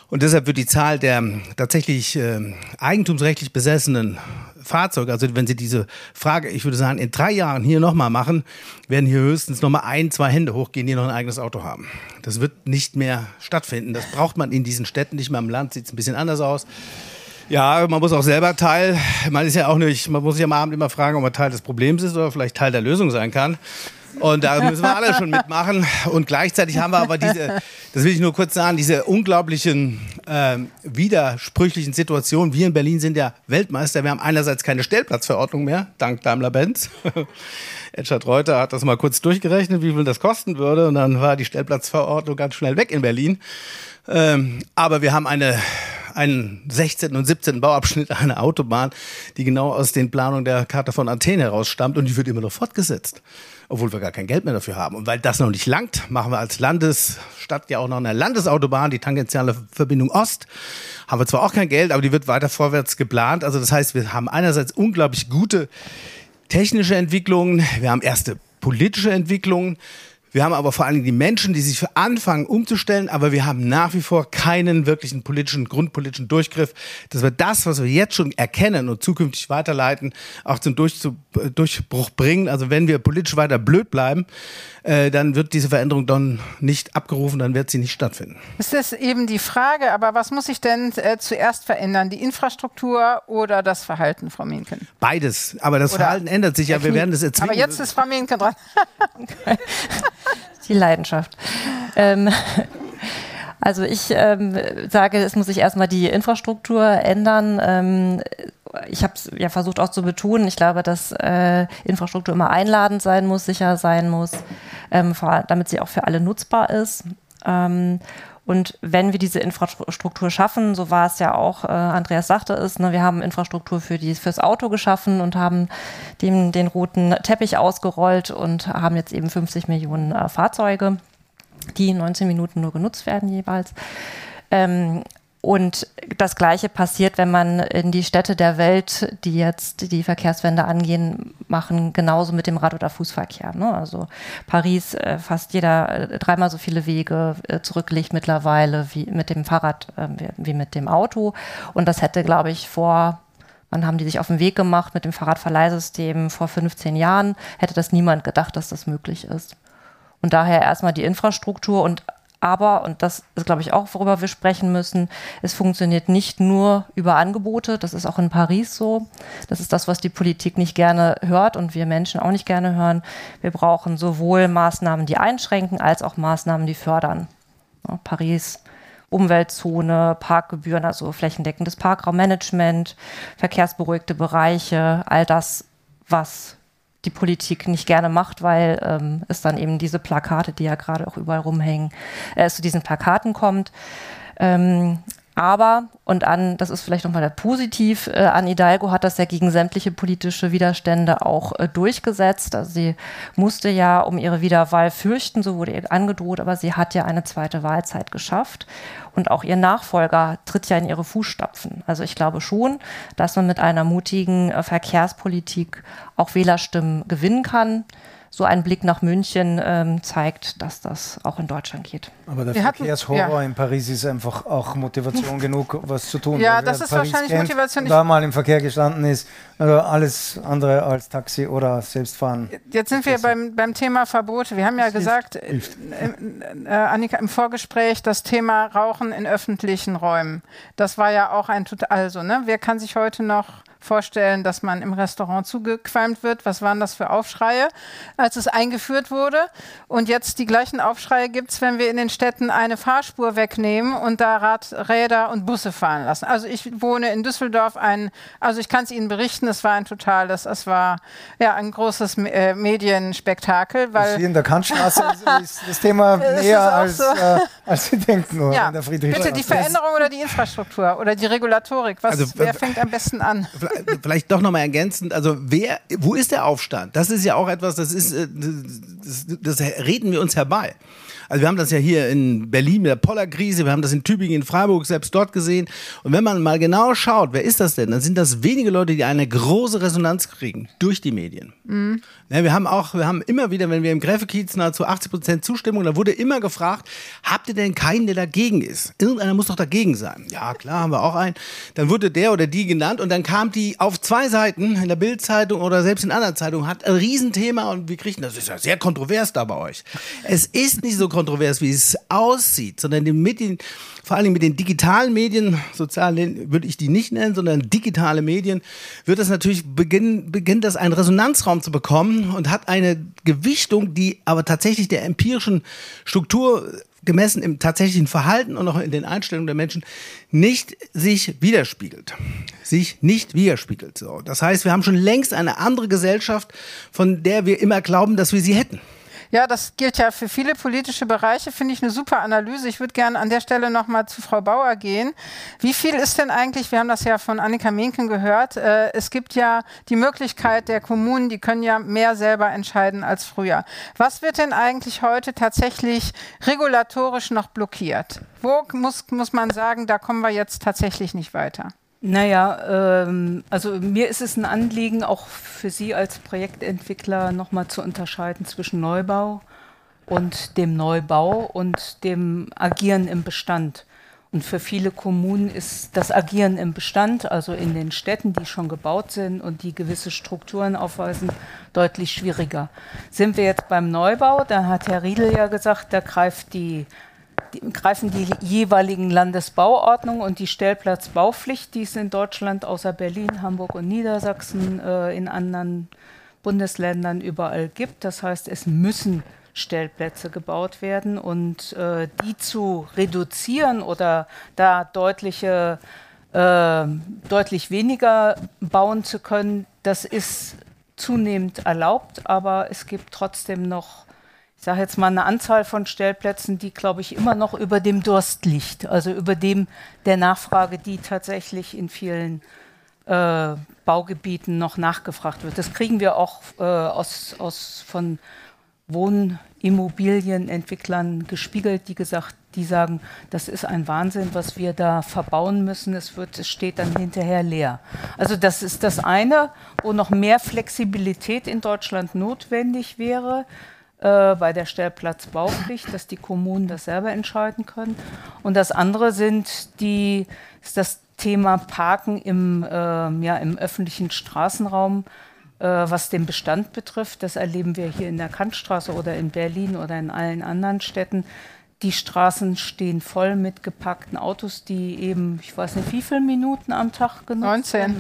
Und deshalb wird die Zahl der tatsächlich eigentumsrechtlich besessenen Fahrzeuge, also wenn Sie diese Frage, ich würde sagen, in 3 Jahren hier nochmal machen, werden hier höchstens nochmal 1, 2 Hände hochgehen, die noch ein eigenes Auto haben. Das wird nicht mehr stattfinden. Das braucht man in diesen Städten nicht mehr. Am Land sieht es ein bisschen anders aus. Ja, man muss auch selber man muss sich am Abend immer fragen, ob man Teil des Problems ist oder vielleicht Teil der Lösung sein kann. Und da müssen wir alle schon mitmachen. Und gleichzeitig haben wir aber das will ich nur kurz sagen, diese unglaublichen widersprüchlichen Situationen. Wir in Berlin sind ja Weltmeister. Wir haben einerseits keine Stellplatzverordnung mehr, dank Daimler-Benz. Edschard Reuter hat das mal kurz durchgerechnet, wie viel das kosten würde. Und dann war die Stellplatzverordnung ganz schnell weg in Berlin. Aber wir haben einen 16. und 17. Bauabschnitt einer Autobahn, die genau aus den Planungen der Charta von Athen heraus stammt und die wird immer noch fortgesetzt, obwohl wir gar kein Geld mehr dafür haben. Und weil das noch nicht langt, machen wir als Landesstadt ja auch noch eine Landesautobahn, die tangentiale Verbindung Ost. Haben wir zwar auch kein Geld, aber die wird weiter vorwärts geplant. Also das heißt, wir haben einerseits unglaublich gute technische Entwicklungen, wir haben erste politische Entwicklungen, wir haben aber vor allen Dingen die Menschen, die sich anfangen umzustellen, aber wir haben nach wie vor keinen wirklichen grundpolitischen Durchgriff, dass wir das, was wir jetzt schon erkennen und zukünftig weiterleiten, auch zum Durchbruch bringen. Also wenn wir politisch weiter blöd bleiben, dann wird diese Veränderung dann nicht abgerufen, dann wird sie nicht stattfinden. Das ist eben die Frage, aber was muss sich denn zuerst verändern? Die Infrastruktur oder das Verhalten, Frau Mienken? Beides, aber das Verhalten ändert sich ja, wir werden das erzwingen. Aber jetzt ist Frau Mienken dran. Die Leidenschaft. Also ich sage, es muss sich erstmal die Infrastruktur ändern. Ich habe es ja versucht auch zu betonen. Ich glaube, dass Infrastruktur immer einladend sein muss, sicher sein muss, damit sie auch für alle nutzbar ist. Und wenn wir diese Infrastruktur schaffen, so war es ja auch, Andreas sagte es, ne, wir haben Infrastruktur fürs Auto geschaffen und haben dem den roten Teppich ausgerollt und haben jetzt eben 50 Millionen Fahrzeuge, die 19 Minuten nur genutzt werden jeweils. Und das Gleiche passiert, wenn man in die Städte der Welt, die jetzt die Verkehrswende angehen, machen, genauso mit dem Rad- oder Fußverkehr. Ne? Also Paris, fast jeder 3-mal so viele Wege zurücklegt mittlerweile wie mit dem Fahrrad, wie mit dem Auto. Und das hätte, glaube ich, wann haben die sich auf den Weg gemacht mit dem Fahrradverleihsystem? Vor 15 Jahren hätte das niemand gedacht, dass das möglich ist. Und daher erstmal die Infrastruktur und das ist, glaube ich, auch, worüber wir sprechen müssen, es funktioniert nicht nur über Angebote, das ist auch in Paris so. Das ist das, was die Politik nicht gerne hört und wir Menschen auch nicht gerne hören. Wir brauchen sowohl Maßnahmen, die einschränken, als auch Maßnahmen, die fördern. Ja, Paris, Umweltzone, Parkgebühren, also flächendeckendes Parkraummanagement, verkehrsberuhigte Bereiche, all das, was die Politik nicht gerne macht, weil es dann eben diese Plakate, die ja gerade auch überall rumhängen, zu diesen Plakaten kommt. Das ist vielleicht nochmal der Positiv, Anne Hidalgo hat das ja gegen sämtliche politische Widerstände auch durchgesetzt. Also sie musste ja um ihre Wiederwahl fürchten, so wurde ihr angedroht, aber sie hat ja eine zweite Wahlzeit geschafft. Und auch ihr Nachfolger tritt ja in ihre Fußstapfen. Also ich glaube schon, dass man mit einer mutigen Verkehrspolitik auch Wählerstimmen gewinnen kann. So ein Blick nach München zeigt, dass das auch in Deutschland geht. Aber der Verkehrshorror in Paris ist einfach auch Motivation genug, was zu tun. Ja, das ist Paris wahrscheinlich Motivation. Da mal im Verkehr gestanden ist, also alles andere als Taxi oder Selbstfahren. Jetzt sind wir beim Thema Verbote. Wir haben ja gesagt, Annika, im Vorgespräch, das Thema Rauchen in öffentlichen Räumen. Das war ja auch wer kann sich heute noch vorstellen, dass man im Restaurant zugequalmt wird? Was waren das für Aufschreie, als es eingeführt wurde? Und jetzt die gleichen Aufschreie gibt es, wenn wir in den Städten eine Fahrspur wegnehmen und da Räder und Busse fahren lassen. Also ich wohne in Düsseldorf, ich kann es Ihnen berichten, es war ein großes Medienspektakel. Weil hier in der Kantstraße ist das Thema näher als Sie denken, ja, in der Friedrichstraße. Bitte die Veränderung oder die Infrastruktur oder die Regulatorik, wer fängt am besten an? vielleicht doch nochmal ergänzend, also wo ist der Aufstand? Das ist ja auch etwas, das reden wir uns herbei. Also wir haben das ja hier in Berlin mit der Pollerkrise, wir haben das in Tübingen, in Freiburg, selbst dort gesehen. Und wenn man mal genau schaut, wer ist das denn? Dann sind das wenige Leute, die eine große Resonanz kriegen durch die Medien. Mhm. Ja, wir haben immer wieder, wenn wir im Gräfekiez nahezu 80% Zustimmung, da wurde immer gefragt, habt ihr denn keinen, der dagegen ist? Irgendeiner muss doch dagegen sein. Ja, klar, haben wir auch einen. Dann wurde der oder die genannt und dann kam die auf 2 Seiten in der Bild-Zeitung oder selbst in anderen Zeitungen, hat ein Riesenthema und wir kriegten, das ist ja sehr kontrovers da bei euch. Es ist nicht so kontrovers, wie es aussieht, sondern die Medien, vor allem mit den digitalen Medien, sozialen würde ich die nicht nennen, sondern digitale Medien, wird das natürlich beginnt das einen Resonanzraum zu bekommen und hat eine Gewichtung, die aber tatsächlich der empirischen Struktur gemessen im tatsächlichen Verhalten und auch in den Einstellungen der Menschen nicht sich widerspiegelt. So. Das heißt, wir haben schon längst eine andere Gesellschaft, von der wir immer glauben, dass wir sie hätten. Ja, das gilt ja für viele politische Bereiche, finde ich eine super Analyse. Ich würde gerne an der Stelle nochmal zu Frau Bauer gehen. Wie viel ist denn eigentlich, wir haben das ja von Annika Mehnken gehört, es gibt ja die Möglichkeit der Kommunen, die können ja mehr selber entscheiden als früher. Was wird denn eigentlich heute tatsächlich regulatorisch noch blockiert? Wo muss man sagen, da kommen wir jetzt tatsächlich nicht weiter? Naja, also mir ist es ein Anliegen, auch für Sie als Projektentwickler nochmal zu unterscheiden zwischen Neubau und dem Neubau und dem Agieren im Bestand. Und für viele Kommunen ist das Agieren im Bestand, also in den Städten, die schon gebaut sind und die gewisse Strukturen aufweisen, deutlich schwieriger. Sind wir jetzt beim Neubau, da hat Herr Riedl ja gesagt, da greifen die jeweiligen Landesbauordnungen und die Stellplatzbaupflicht, die es in Deutschland außer Berlin, Hamburg und Niedersachsen in anderen Bundesländern überall gibt. Das heißt, es müssen Stellplätze gebaut werden und die zu reduzieren oder da deutlich weniger bauen zu können, das ist zunehmend erlaubt, aber es gibt trotzdem noch, ich sage jetzt mal, eine Anzahl von Stellplätzen, die, glaube ich, immer noch über dem Durst liegt, also über dem der Nachfrage, die tatsächlich in vielen Baugebieten noch nachgefragt wird. Das kriegen wir auch von Wohnimmobilienentwicklern gespiegelt, die sagen, das ist ein Wahnsinn, was wir da verbauen müssen, es steht dann hinterher leer. Also das ist das eine, wo noch mehr Flexibilität in Deutschland notwendig wäre, bei der Stellplatzbaupflicht, dass die Kommunen das selber entscheiden können. Und das andere ist das Thema Parken im öffentlichen Straßenraum, was den Bestand betrifft. Das erleben wir hier in der Kantstraße oder in Berlin oder in allen anderen Städten. Die Straßen stehen voll mit gepackten Autos, die eben, ich weiß nicht, wie viele Minuten am Tag genutzt werden?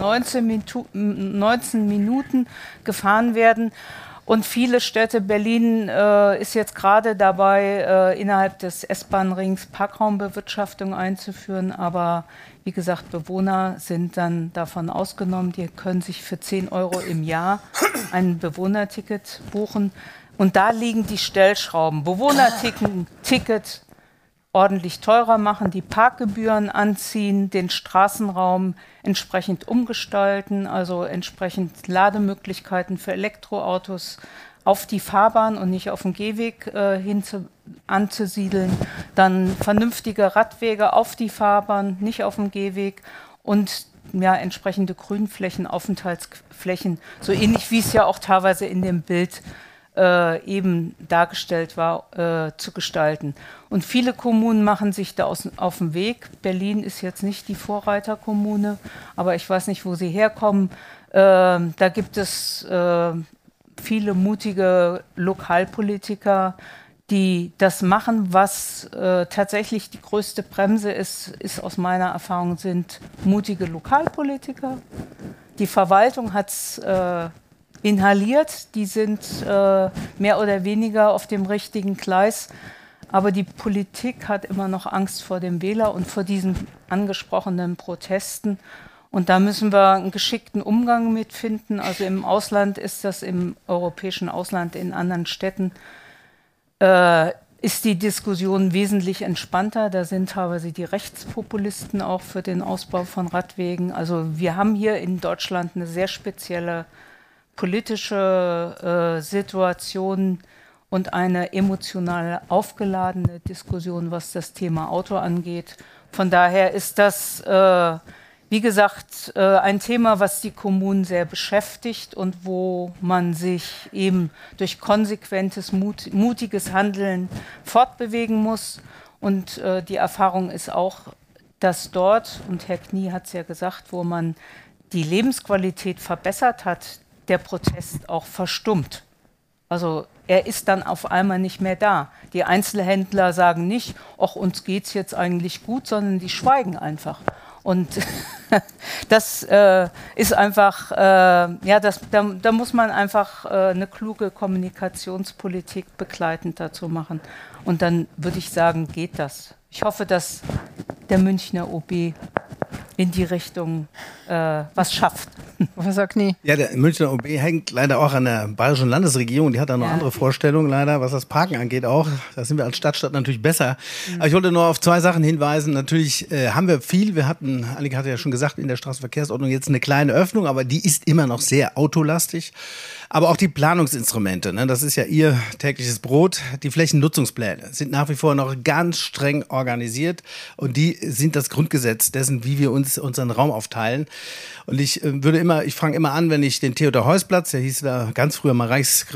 19 Minuten gefahren werden. Und viele Städte, Berlin ist jetzt gerade dabei, innerhalb des S-Bahn-Rings Parkraumbewirtschaftung einzuführen. Aber wie gesagt, Bewohner sind dann davon ausgenommen. Die können sich für 10 € im Jahr ein Bewohnerticket buchen. Und da liegen die Stellschrauben. Bewohnerticket ordentlich teurer machen, die Parkgebühren anziehen, den Straßenraum entsprechend umgestalten, also entsprechend Lademöglichkeiten für Elektroautos auf die Fahrbahn und nicht auf dem Gehweg anzusiedeln, dann vernünftige Radwege auf die Fahrbahn, nicht auf dem Gehweg und entsprechende Grünflächen, Aufenthaltsflächen, so ähnlich wie es ja auch teilweise in dem Bild eben dargestellt war, zu gestalten. Und viele Kommunen machen sich da auf den Weg. Berlin ist jetzt nicht die Vorreiterkommune, aber ich weiß nicht, wo sie herkommen. Da gibt es viele mutige Lokalpolitiker, die das machen. Was tatsächlich die größte Bremse ist aus meiner Erfahrung, sind mutige Lokalpolitiker. Die Verwaltung hat es inhaliert, die sind mehr oder weniger auf dem richtigen Gleis, aber die Politik hat immer noch Angst vor dem Wähler und vor diesen angesprochenen Protesten und da müssen wir einen geschickten Umgang mit finden. Also im Ausland ist das, im europäischen Ausland, in anderen Städten ist die Diskussion wesentlich entspannter. Da sind teilweise die Rechtspopulisten auch für den Ausbau von Radwegen. Also wir haben hier in Deutschland eine sehr spezielle politische Situation und eine emotional aufgeladene Diskussion, was das Thema Auto angeht. Von daher ist das, wie gesagt, ein Thema, was die Kommunen sehr beschäftigt und wo man sich eben durch konsequentes, mutiges Handeln fortbewegen muss. Und die Erfahrung ist auch, dass dort, und Herr Knie hat es ja gesagt, wo man die Lebensqualität verbessert hat, der Protest auch verstummt. Also er ist dann auf einmal nicht mehr da. Die Einzelhändler sagen nicht, ach, uns geht es jetzt eigentlich gut, sondern die schweigen einfach. Und das ist einfach, da muss man einfach eine kluge Kommunikationspolitik begleitend dazu machen. Und dann würde ich sagen, geht das. Ich hoffe, dass der Münchner OB in die Richtung was schafft. Professor Knie. Ja, der Münchner OB hängt leider auch an der bayerischen Landesregierung. Die hat da noch andere Vorstellungen leider, was das Parken angeht auch. Da sind wir als Stadtstaat natürlich besser. Aber ich wollte nur auf 2 Sachen hinweisen. Natürlich haben wir viel. Wir hatten, Annika hatte ja schon gesagt, in der Straßenverkehrsordnung jetzt eine kleine Öffnung, aber die ist immer noch sehr autolastig. Aber auch die Planungsinstrumente, ne, das ist ja ihr tägliches Brot. Die Flächennutzungspläne sind nach wie vor noch ganz streng organisiert und die sind das Grundgesetz dessen, wie wir uns unseren Raum aufteilen. Und ich fange immer an, wenn ich den Theodor-Heuss-Platz, der hieß da ganz früher mal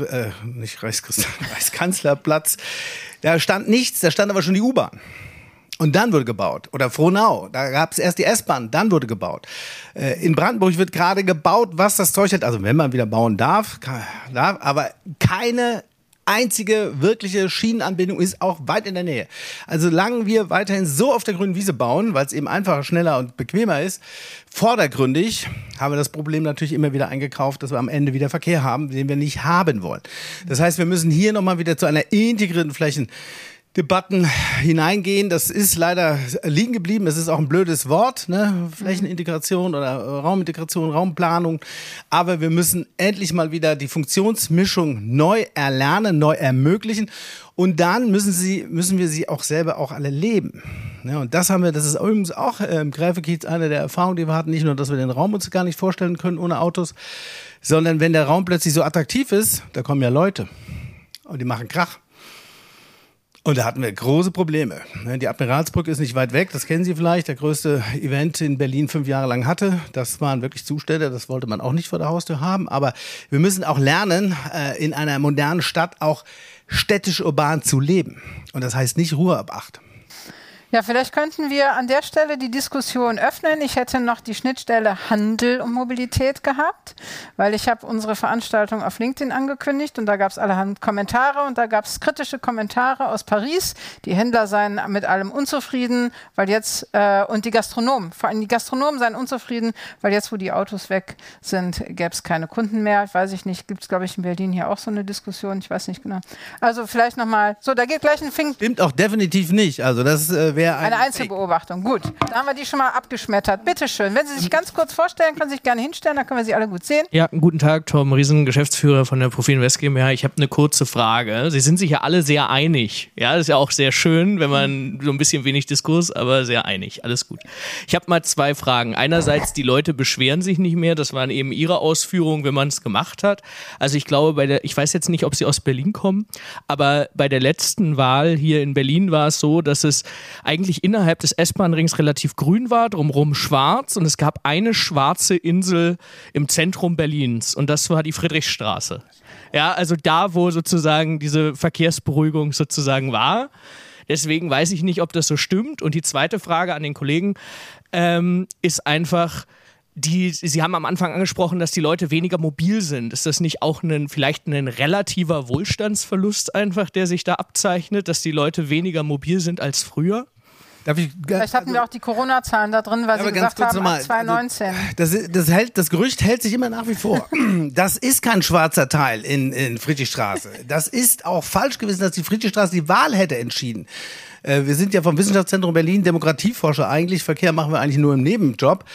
Reichskanzlerplatz, da stand nichts, da stand aber schon die U-Bahn. Und dann wurde gebaut. Oder Frohnau, da gab es erst die S-Bahn, dann wurde gebaut. In Brandenburg wird gerade gebaut, was das Zeug hat. Also wenn man wieder bauen darf, aber keine einzige wirkliche Schienenanbindung ist auch weit in der Nähe. Also solange wir weiterhin so auf der grünen Wiese bauen, weil es eben einfacher, schneller und bequemer ist, vordergründig haben wir das Problem natürlich immer wieder eingekauft, dass wir am Ende wieder Verkehr haben, den wir nicht haben wollen. Das heißt, wir müssen hier nochmal wieder zu einer integrierten Flächendebatten hineingehen. Das ist leider liegen geblieben. Es ist auch ein blödes Wort, ne? Flächenintegration oder Raumintegration, Raumplanung. Aber wir müssen endlich mal wieder die Funktionsmischung neu erlernen, neu ermöglichen. Und dann müssen wir sie auch selber auch alle leben. Ja, und das ist übrigens auch im Gräfekiez eine der Erfahrungen, die wir hatten. Nicht nur, dass wir den Raum uns gar nicht vorstellen können ohne Autos, sondern wenn der Raum plötzlich so attraktiv ist, da kommen ja Leute und die machen Krach. Und da hatten wir große Probleme. Die Admiralsbrücke ist nicht weit weg, das kennen Sie vielleicht, der größte Event in Berlin 5 Jahre lang hatte. Das waren wirklich Zustände, das wollte man auch nicht vor der Haustür haben. Aber wir müssen auch lernen, in einer modernen Stadt auch städtisch-urban zu leben. Und das heißt nicht Ruhe ab 8. Ja, vielleicht könnten wir an der Stelle die Diskussion öffnen. Ich hätte noch die Schnittstelle Handel und Mobilität gehabt, weil ich habe unsere Veranstaltung auf LinkedIn angekündigt und da gab es allerhand Kommentare und da gab es kritische Kommentare aus Paris. Die Händler seien mit allem unzufrieden, weil jetzt, und die Gastronomen, vor allem die Gastronomen seien unzufrieden, weil jetzt, wo die Autos weg sind, gäbe es keine Kunden mehr. Ich weiß nicht, gibt es, glaube ich, in Berlin hier auch so eine Diskussion, ich weiß nicht genau. Also vielleicht nochmal, so, da geht gleich ein Fink. Stimmt auch definitiv nicht, also das wäre eine Einzelbeobachtung. Gut, da haben wir die schon mal abgeschmettert. Bitte schön, wenn Sie sich ganz kurz vorstellen, können Sie sich gerne hinstellen, dann können wir Sie alle gut sehen. Ja, guten Tag, Torben Riesen, Geschäftsführer von der Profi-Invest GmbH. Ich habe eine kurze Frage. Sie sind sich ja alle sehr einig. Ja, das ist ja auch sehr schön, wenn man so ein bisschen wenig Diskurs, aber sehr einig. Alles gut. Ich habe mal 2 Fragen. Einerseits, die Leute beschweren sich nicht mehr. Das waren eben Ihre Ausführungen, wenn man es gemacht hat. Also ich glaube, ich weiß jetzt nicht, ob Sie aus Berlin kommen, aber bei der letzten Wahl hier in Berlin war es so, dass es eigentlich innerhalb des S-Bahn-Rings relativ grün war, drumherum schwarz und es gab eine schwarze Insel im Zentrum Berlins und das war die Friedrichstraße. Ja, also da, wo sozusagen diese Verkehrsberuhigung sozusagen war. Deswegen weiß ich nicht, ob das so stimmt. Und die zweite Frage an den Kollegen ist einfach, Sie haben am Anfang angesprochen, dass die Leute weniger mobil sind. Ist das nicht auch vielleicht ein relativer Wohlstandsverlust einfach, der sich da abzeichnet, dass die Leute weniger mobil sind als früher? Vielleicht hatten wir auch die Corona-Zahlen da drin, weil Sie gesagt haben, ab 2019. Das Gerücht hält sich immer nach wie vor. Das ist kein schwarzer Teil in Friedrichstraße. Das ist auch falsch gewesen, dass die Friedrichstraße die Wahl hätte entschieden. Wir sind ja vom Wissenschaftszentrum Berlin Demokratieforscher eigentlich. Verkehr machen wir eigentlich nur im Nebenjob.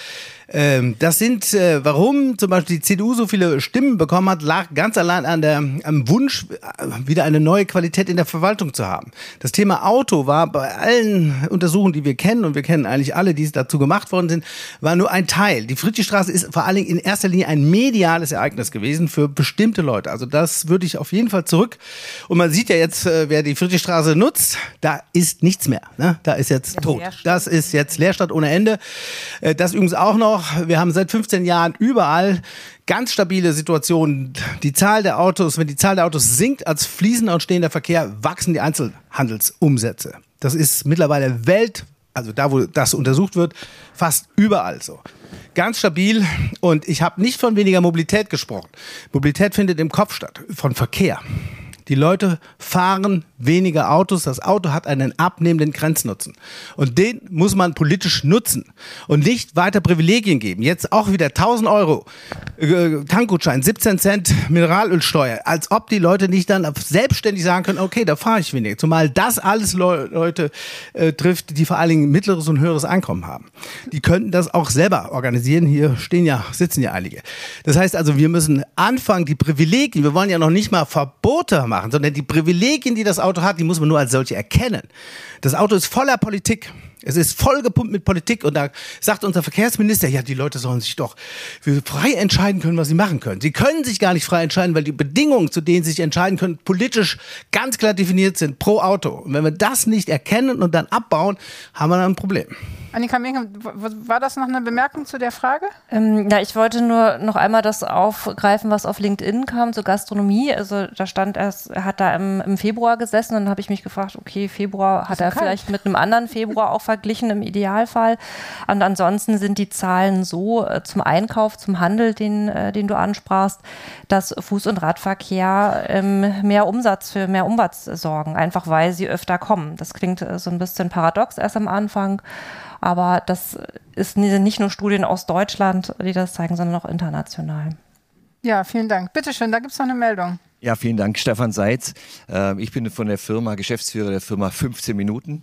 Das sind, warum zum Beispiel die CDU so viele Stimmen bekommen hat, lag ganz allein am Wunsch, wieder eine neue Qualität in der Verwaltung zu haben. Das Thema Auto war bei allen Untersuchungen, die wir kennen, und wir kennen eigentlich alle, die dazu gemacht worden sind, war nur ein Teil. Die Friedrichstraße ist vor allen Dingen in erster Linie ein mediales Ereignis gewesen für bestimmte Leute. Also das würde ich auf jeden Fall zurück. Und man sieht ja jetzt, wer die Friedrichstraße nutzt, da ist nichts mehr. Ne? Da ist jetzt tot. Das ist jetzt Leerstand ohne Ende. Das übrigens auch noch. Wir haben seit 15 Jahren überall ganz stabile Situationen. Wenn die Zahl der Autos sinkt als fließender und stehender Verkehr, wachsen die Einzelhandelsumsätze. Das ist mittlerweile also da, wo das untersucht wird, fast überall so. Ganz stabil, und ich habe nicht von weniger Mobilität gesprochen. Mobilität findet im Kopf statt, von Verkehr. Die Leute fahren weniger Autos. Das Auto hat einen abnehmenden Grenznutzen. Und den muss man politisch nutzen und nicht weiter Privilegien geben. Jetzt auch wieder 1.000 Euro Tankgutschein, 17 Cent Mineralölsteuer. Als ob die Leute nicht dann selbstständig sagen können, okay, da fahre ich weniger. Zumal das alles Leute trifft, die vor allen Dingen mittleres und höheres Einkommen haben. Die könnten das auch selber organisieren. Hier sitzen ja einige. Das heißt also, wir müssen anfangen, die Privilegien, wir wollen ja noch nicht mal Verbote machen, sondern die Privilegien, die das Auto hat, die muss man nur als solche erkennen. Das Auto ist voller Politik. Es ist vollgepumpt mit Politik, und da sagt unser Verkehrsminister, ja, die Leute sollen sich doch frei entscheiden können, was sie machen können. Sie können sich gar nicht frei entscheiden, weil die Bedingungen, zu denen sie sich entscheiden können, politisch ganz klar definiert sind, pro Auto. Und wenn wir das nicht erkennen und dann abbauen, haben wir dann ein Problem. Annika Minke, war das noch eine Bemerkung zu der Frage? Ich wollte nur noch einmal das aufgreifen, was auf LinkedIn kam zur Gastronomie. Also da stand er hat da im Februar gesessen, und dann habe ich mich gefragt, okay, Februar hat er vielleicht mit einem anderen Februar auch verglichen im Idealfall. Und ansonsten sind die Zahlen so zum Einkauf, zum Handel, den du ansprachst, dass Fuß- und Radverkehr mehr Umsatz sorgen, einfach weil sie öfter kommen. Das klingt so ein bisschen paradox erst am Anfang. Aber das sind nicht nur Studien aus Deutschland, die das zeigen, sondern auch international. Ja, vielen Dank. Bitte schön, da gibt es noch eine Meldung. Ja, vielen Dank, Stefan Seitz. Ich bin von der Firma, Geschäftsführer der Firma 15 Minuten.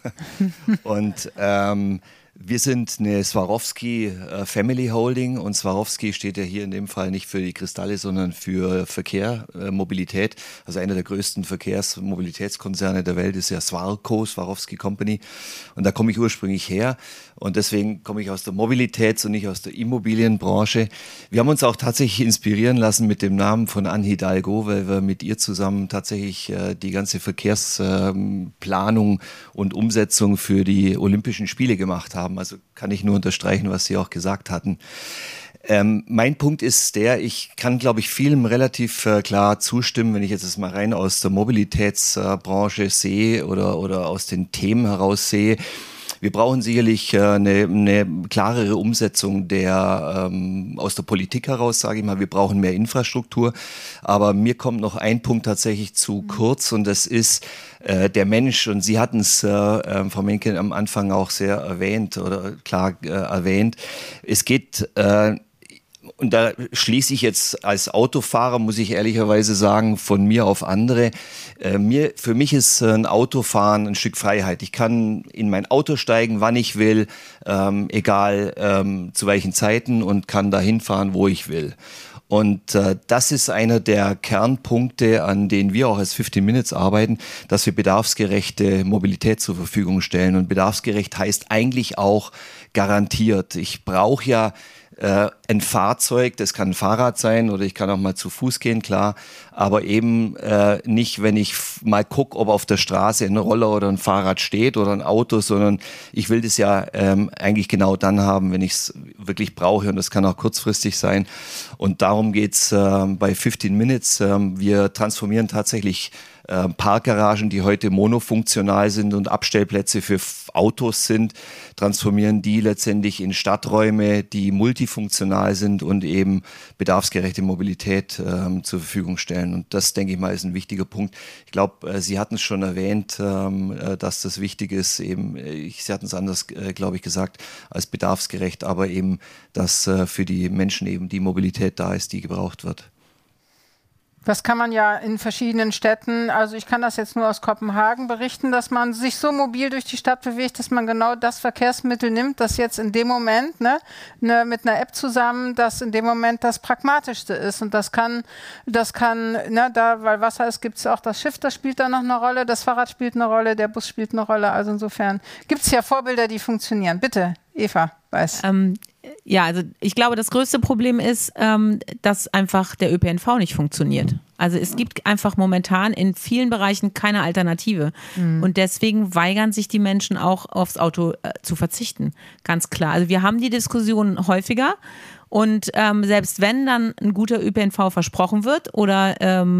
Und wir sind eine Swarovski Family Holding, und Swarovski steht ja hier in dem Fall nicht für die Kristalle, sondern für Verkehr, Mobilität. Also einer der größten Verkehrsmobilitätskonzerne der Welt ist ja Swarovski Company, und da komme ich ursprünglich her, und deswegen komme ich aus der Mobilitäts- und nicht aus der Immobilienbranche. Wir haben uns auch tatsächlich inspirieren lassen mit dem Namen von Anne Hidalgo, weil wir mit ihr zusammen tatsächlich die ganze Verkehrsplanung und Umsetzung für die Olympischen Spiele gemacht haben. Also kann ich nur unterstreichen, was Sie auch gesagt hatten. Mein Punkt ist ich kann, glaube ich, vielem relativ klar zustimmen, wenn ich jetzt mal rein aus der Mobilitätsbranche sehe oder aus den Themen heraus sehe. Wir brauchen sicherlich eine klarere Umsetzung aus der Politik heraus, sage ich mal. Wir brauchen mehr Infrastruktur. Aber mir kommt noch ein Punkt tatsächlich zu kurz, und das ist der Mensch. Und Sie hatten es, Frau Menke, am Anfang auch sehr erwähnt oder klar erwähnt. Es geht und da schließe ich jetzt als Autofahrer, muss ich ehrlicherweise sagen, von mir auf andere. Für mich ist ein Autofahren ein Stück Freiheit. Ich kann in mein Auto steigen, wann ich will, egal zu welchen Zeiten, und kann dahin fahren, wo ich will. Und das ist einer der Kernpunkte, an denen wir auch als 15 Minutes arbeiten, dass wir bedarfsgerechte Mobilität zur Verfügung stellen. Und bedarfsgerecht heißt eigentlich auch garantiert. Ich brauche ja ein Fahrzeug, das kann ein Fahrrad sein, oder ich kann auch mal zu Fuß gehen, klar, aber eben nicht, wenn ich mal gucke, ob auf der Straße ein Roller oder ein Fahrrad steht oder ein Auto, sondern ich will das ja eigentlich genau dann haben, wenn ich es wirklich brauche, und das kann auch kurzfristig sein. Und darum geht's bei 15 Minutes. Wir transformieren tatsächlich Parkgaragen, die heute monofunktional sind und Abstellplätze für Autos sind, transformieren die letztendlich in Stadträume, die multifunktional sind und eben bedarfsgerechte Mobilität zur Verfügung stellen. Und das, denke ich mal, ist ein wichtiger Punkt. Ich glaube, Sie hatten es schon erwähnt, dass das wichtig ist. Eben, Sie hatten es anders, glaube ich, gesagt, als bedarfsgerecht, aber eben, dass für die Menschen eben die Mobilität da ist, die gebraucht wird. Das kann man ja in verschiedenen Städten, also ich kann das jetzt nur aus Kopenhagen berichten, dass man sich so mobil durch die Stadt bewegt, dass man genau das Verkehrsmittel nimmt, das jetzt in dem Moment mit einer App zusammen, das in dem Moment das Pragmatischste ist. Und das kann weil Wasser ist, gibt es auch das Schiff, das spielt da noch eine Rolle, das Fahrrad spielt eine Rolle, der Bus spielt eine Rolle. Also insofern gibt es ja Vorbilder, die funktionieren. Bitte, Eva Weiß. Ja, also ich glaube, das größte Problem ist, dass einfach der ÖPNV nicht funktioniert. Also es gibt einfach momentan in vielen Bereichen keine Alternative. Und deswegen weigern sich die Menschen auch aufs Auto zu verzichten. Ganz klar. Also wir haben die Diskussion häufiger und selbst wenn dann ein guter ÖPNV versprochen wird oder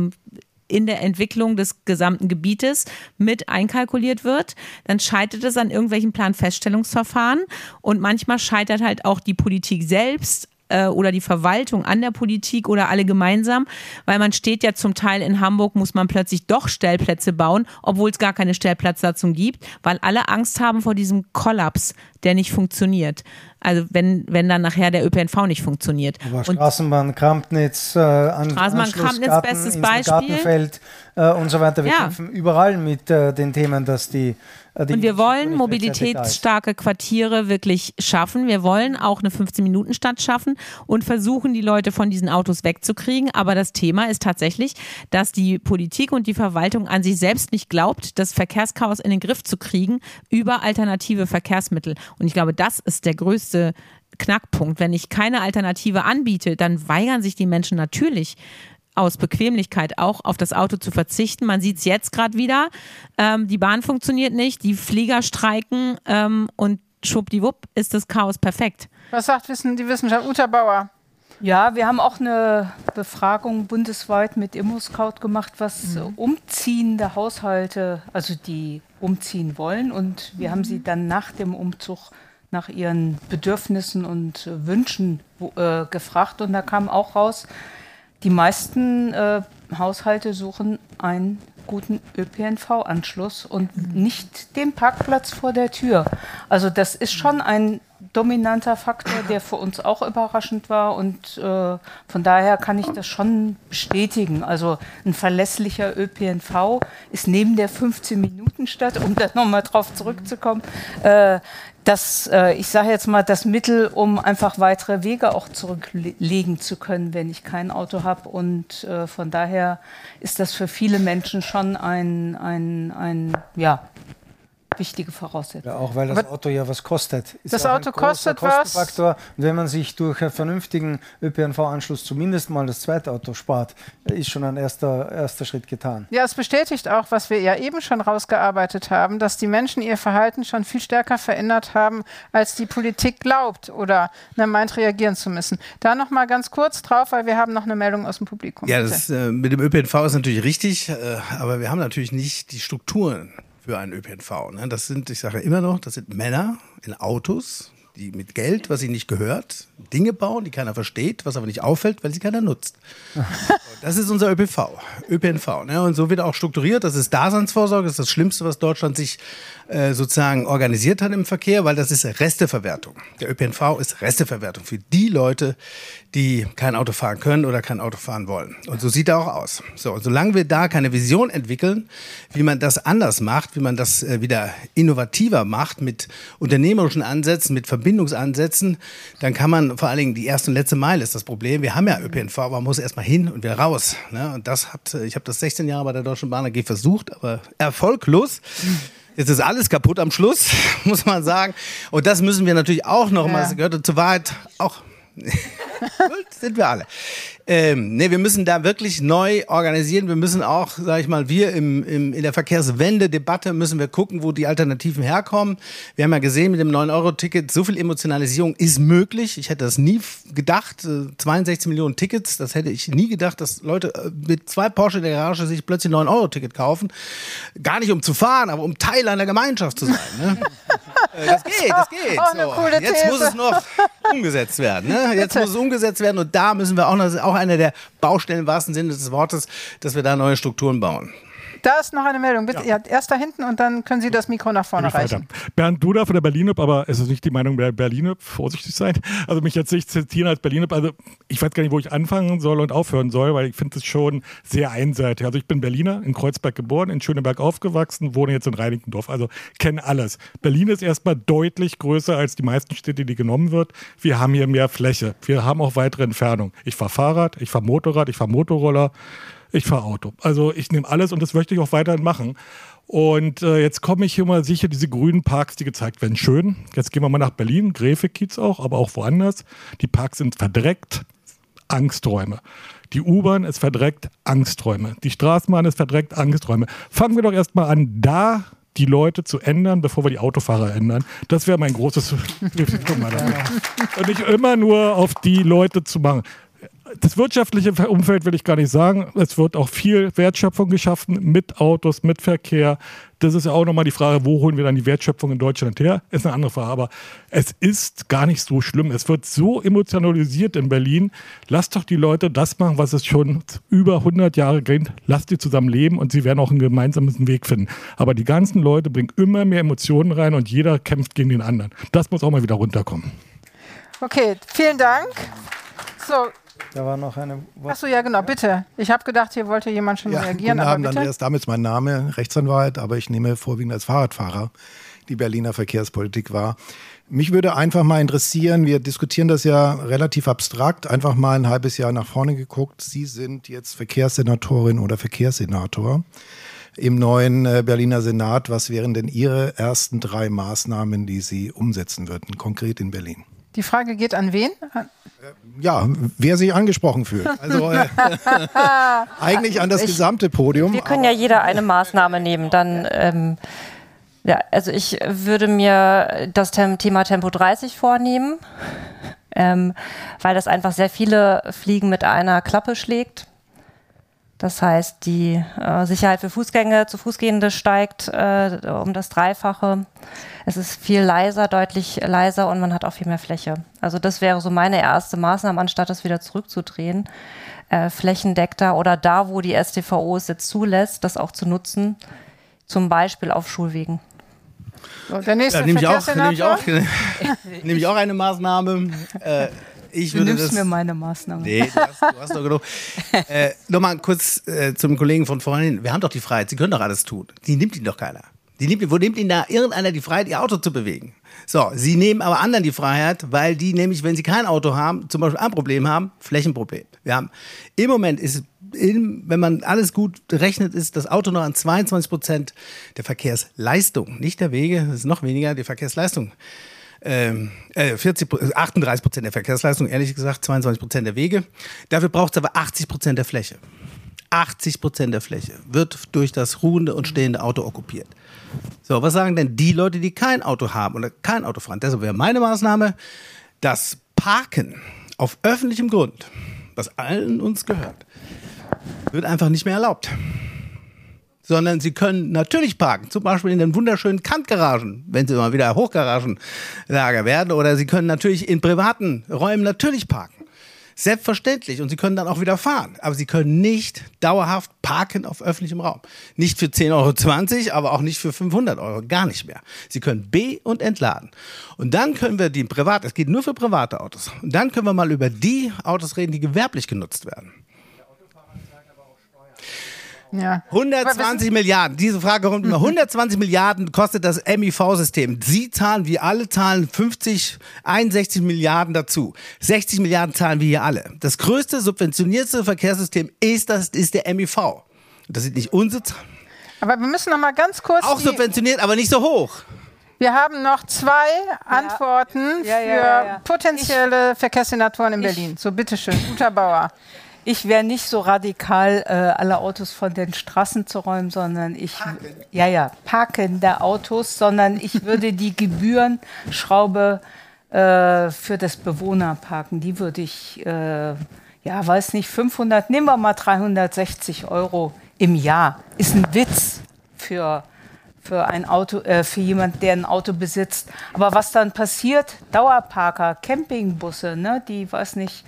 in der Entwicklung des gesamten Gebietes mit einkalkuliert wird, dann scheitert es an irgendwelchen Planfeststellungsverfahren und manchmal scheitert halt auch die Politik selbst oder die Verwaltung an der Politik oder alle gemeinsam, weil man steht ja zum Teil in Hamburg, muss man plötzlich doch Stellplätze bauen, obwohl es gar keine Stellplatzsatzung gibt, weil alle Angst haben vor diesem Kollaps, der nicht funktioniert. Also wenn dann nachher der ÖPNV nicht funktioniert. Aber Straßenbahn Krampnitz, Straßenbahn Krampnitz, bestes Beispiel. Gartenfeld und so weiter. Wir kämpfen überall mit den Themen, dass die und wir wollen mobilitätsstarke Quartiere wirklich schaffen. Wir wollen auch eine 15-Minuten-Stadt schaffen und versuchen, die Leute von diesen Autos wegzukriegen. Aber das Thema ist tatsächlich, dass die Politik und die Verwaltung an sich selbst nicht glaubt, das Verkehrschaos in den Griff zu kriegen über alternative Verkehrsmittel. Und ich glaube, das ist der größte Knackpunkt. Wenn ich keine Alternative anbiete, dann weigern sich die Menschen natürlich aus Bequemlichkeit auch auf das Auto zu verzichten. Man sieht es jetzt gerade wieder. Die Bahn funktioniert nicht, die Flieger streiken und schwuppdiwupp ist das Chaos perfekt. Was sagt die Wissenschaft? Uta Bauer. Ja, wir haben auch eine Befragung bundesweit mit ImmoScout gemacht, was umziehende Haushalte, also die umziehen wollen. Und wir haben sie dann nach dem Umzug nach ihren Bedürfnissen und Wünschen gefragt. Und da kam auch raus, die meisten Haushalte suchen einen guten ÖPNV-Anschluss und nicht den Parkplatz vor der Tür. Also das ist schon ein dominanter Faktor, der für uns auch überraschend war und von daher kann ich das schon bestätigen. Also ein verlässlicher ÖPNV ist neben der 15-Minuten-Stadt, um da nochmal drauf zurückzukommen, ich sage jetzt mal, das Mittel, um einfach weitere Wege auch zurücklegen zu können, wenn ich kein Auto habe. Und von daher ist das für viele Menschen schon ein wichtige Voraussetzung. Ja, auch weil das Auto ja was kostet. Ist das Auto kostet was. Und wenn man sich durch einen vernünftigen ÖPNV-Anschluss zumindest mal das zweite Auto spart, ist schon ein erster Schritt getan. Ja, es bestätigt auch, was wir ja eben schon rausgearbeitet haben, dass die Menschen ihr Verhalten schon viel stärker verändert haben, als die Politik glaubt oder meint, reagieren zu müssen. Da noch mal ganz kurz drauf, weil wir haben noch eine Meldung aus dem Publikum. Ja, das mit dem ÖPNV ist natürlich richtig, aber wir haben natürlich nicht die Strukturen für einen ÖPNV. Ne? Das sind, ich sage immer noch, das sind Männer in Autos, die mit Geld, was ihnen nicht gehört, Dinge bauen, die keiner versteht, was aber nicht auffällt, weil sie keiner nutzt. Das ist unser ÖPNV. Ne? Und so wird auch strukturiert. Das ist Daseinsvorsorge, das ist das Schlimmste, was Deutschland sich sozusagen organisiert hat im Verkehr, weil das ist Resteverwertung. Der ÖPNV ist Resteverwertung für die Leute, die kein Auto fahren können oder kein Auto fahren wollen. Und so sieht er auch aus. So, und solange wir da keine Vision entwickeln, wie man das anders macht, wie man das wieder innovativer macht, mit unternehmerischen Ansätzen, mit Verbindungsansätzen, dann kann man vor allen Dingen die erste und letzte Meile ist das Problem. Wir haben ja ÖPNV, aber man muss erstmal hin und wieder raus. Ne? Und ich habe das 16 Jahre bei der Deutschen Bahn AG versucht, aber erfolglos. Jetzt ist alles kaputt am Schluss, muss man sagen. Und das müssen wir natürlich auch noch mal, das gehört zur Wahrheit auch. Sind wir alle. Wir müssen da wirklich neu organisieren. Wir müssen auch, sage ich mal, in der Verkehrswende-Debatte müssen wir gucken, wo die Alternativen herkommen. Wir haben ja gesehen, mit dem 9-Euro-Ticket, so viel Emotionalisierung ist möglich. Ich hätte das nie gedacht. 62 Millionen Tickets, das hätte ich nie gedacht, dass Leute mit 2 Porsche in der Garage sich plötzlich ein 9-Euro-Ticket kaufen. Gar nicht um zu fahren, aber um Teil einer Gemeinschaft zu sein. Ne? Das geht. Auch eine coole These. Jetzt muss es noch umgesetzt werden. Ne? Jetzt muss es umgesetzt werden und da müssen wir auch eine der Baustellen im wahrsten Sinne des Wortes, dass wir da neue Strukturen bauen. Da ist noch eine Meldung. Bitte, ja. Erst da hinten und dann können Sie das Mikro nach vorne reichen. Bernd Duda von der Berlin-Hub, aber es ist nicht die Meinung der Berlin-Hub, vorsichtig sein. Also mich jetzt nicht zitieren als Berlin-Hub. Also ich weiß gar nicht, wo ich anfangen soll und aufhören soll, weil ich finde es schon sehr einseitig. Also ich bin Berliner, in Kreuzberg geboren, in Schöneberg aufgewachsen, wohne jetzt in Reinickendorf. Also kenne alles. Berlin ist erstmal deutlich größer als die meisten Städte, die genommen wird. Wir haben hier mehr Fläche. Wir haben auch weitere Entfernungen. Ich fahre Fahrrad, ich fahre Motorrad, ich fahre Motorroller, ich fahre Auto. Also ich nehme alles und das möchte ich auch weiterhin machen. Und jetzt komme ich hier mal sicher, diese grünen Parks, die gezeigt werden, schön. Jetzt gehen wir mal nach Berlin, Gräfe-Kiez auch, aber auch woanders. Die Parks sind verdreckt, Angsträume. Die U-Bahn ist verdreckt, Angsträume. Die Straßenbahn ist verdreckt, Angsträume. Fangen wir doch erstmal an, da die Leute zu ändern, bevor wir die Autofahrer ändern. Das wäre mein großes und nicht immer nur auf die Leute zu machen. Das wirtschaftliche Umfeld will ich gar nicht sagen. Es wird auch viel Wertschöpfung geschaffen mit Autos, mit Verkehr. Das ist ja auch nochmal die Frage, wo holen wir dann die Wertschöpfung in Deutschland her? Ist eine andere Frage. Aber es ist gar nicht so schlimm. Es wird so emotionalisiert in Berlin. Lasst doch die Leute das machen, was es schon über 100 Jahre geht. Lasst die zusammen leben und sie werden auch einen gemeinsamen Weg finden. Aber die ganzen Leute bringen immer mehr Emotionen rein und jeder kämpft gegen den anderen. Das muss auch mal wieder runterkommen. Okay, vielen Dank. So. Da war noch eine. Achso, ja genau, bitte. Ich habe gedacht, hier wollte jemand schon reagieren. Guten aber Abend, bitte. Andreas Damitz, mein Name, Rechtsanwalt, aber ich nehme vorwiegend als Fahrradfahrer die Berliner Verkehrspolitik wahr. Mich würde einfach mal interessieren, wir diskutieren das ja relativ abstrakt, einfach mal ein halbes Jahr nach vorne geguckt. Sie sind jetzt Verkehrssenatorin oder Verkehrssenator im neuen Berliner Senat. Was wären denn Ihre ersten 3 Maßnahmen, die Sie umsetzen würden, konkret in Berlin? Die Frage geht an wen? Ja, wer sich angesprochen fühlt. Also eigentlich an das gesamte Podium. Wir können ja jeder eine Maßnahme nehmen. Dann, also ich würde mir das Thema Tempo 30 vornehmen, weil das einfach sehr viele Fliegen mit einer Klappe schlägt. Das heißt, die Sicherheit für Fußgehende steigt um das Dreifache. Es ist viel leiser, deutlich leiser und man hat auch viel mehr Fläche. Also das wäre so meine erste Maßnahme, anstatt es wieder zurückzudrehen. Flächendeckter oder da, wo die StVO es jetzt zulässt, das auch zu nutzen, zum Beispiel auf Schulwegen. So, der nächste nehme ich auch eine Maßnahme. Du nimmst mir meine Maßnahme. Nee, du hast doch genug. Nochmal kurz zum Kollegen von vorhin. Wir haben doch die Freiheit, Sie können doch alles tun. Die nimmt Ihnen doch keiner. Wo nimmt Ihnen da irgendeiner die Freiheit, Ihr Auto zu bewegen? So, Sie nehmen aber anderen die Freiheit, weil die nämlich, wenn sie kein Auto haben, zum Beispiel ein Problem haben, Flächenproblem. Wir haben, im Moment ist, wenn man alles gut rechnet, ist das Auto noch an 22% der Verkehrsleistung, nicht der Wege, das ist noch weniger, die Verkehrsleistung. 38% der Verkehrsleistung, ehrlich gesagt, 22% der Wege. Dafür braucht es aber 80% der Fläche. 80% der Fläche wird durch das ruhende und stehende Auto okkupiert. So, was sagen denn die Leute, die kein Auto haben oder kein Auto fahren? Deshalb wäre meine Maßnahme, das Parken auf öffentlichem Grund, was allen uns gehört, wird einfach nicht mehr erlaubt. Sondern sie können natürlich parken, zum Beispiel in den wunderschönen Kantgaragen, wenn sie mal wieder Hochgaragenlager werden, oder sie können natürlich in privaten Räumen natürlich parken. Selbstverständlich. Und sie können dann auch wieder fahren. Aber sie können nicht dauerhaft parken auf öffentlichem Raum. Nicht für 10,20 €, aber auch nicht für 500 €. Gar nicht mehr. Sie können be- und entladen. Und dann können wir es geht nur für private Autos. Und dann können wir mal über die Autos reden, die gewerblich genutzt werden. Ja. 120 Milliarden, diese Frage kommt immer. 120 Milliarden kostet das MIV-System. Wir alle zahlen 61 Milliarden dazu. 60 Milliarden zahlen wir hier alle. Das größte, subventionierste Verkehrssystem ist der MIV. Das sind nicht unsere Zahlen. Aber wir müssen noch mal ganz kurz... Auch subventioniert, aber nicht so hoch. Wir haben noch 2 Antworten für potenzielle Verkehrssenatoren in Berlin. So, bitteschön, Uta Bauer. Ich wäre nicht so radikal, alle Autos von den Straßen zu räumen, sondern Parken der Autos, sondern ich würde die Gebührenschraube für das Bewohnerparken, die würde ich, weiß nicht, 500, nehmen wir mal 360 € im Jahr. Ist ein Witz für ein Auto, für jemanden, der ein Auto besitzt. Aber was dann passiert, Dauerparker, Campingbusse, ne, die, weiß nicht,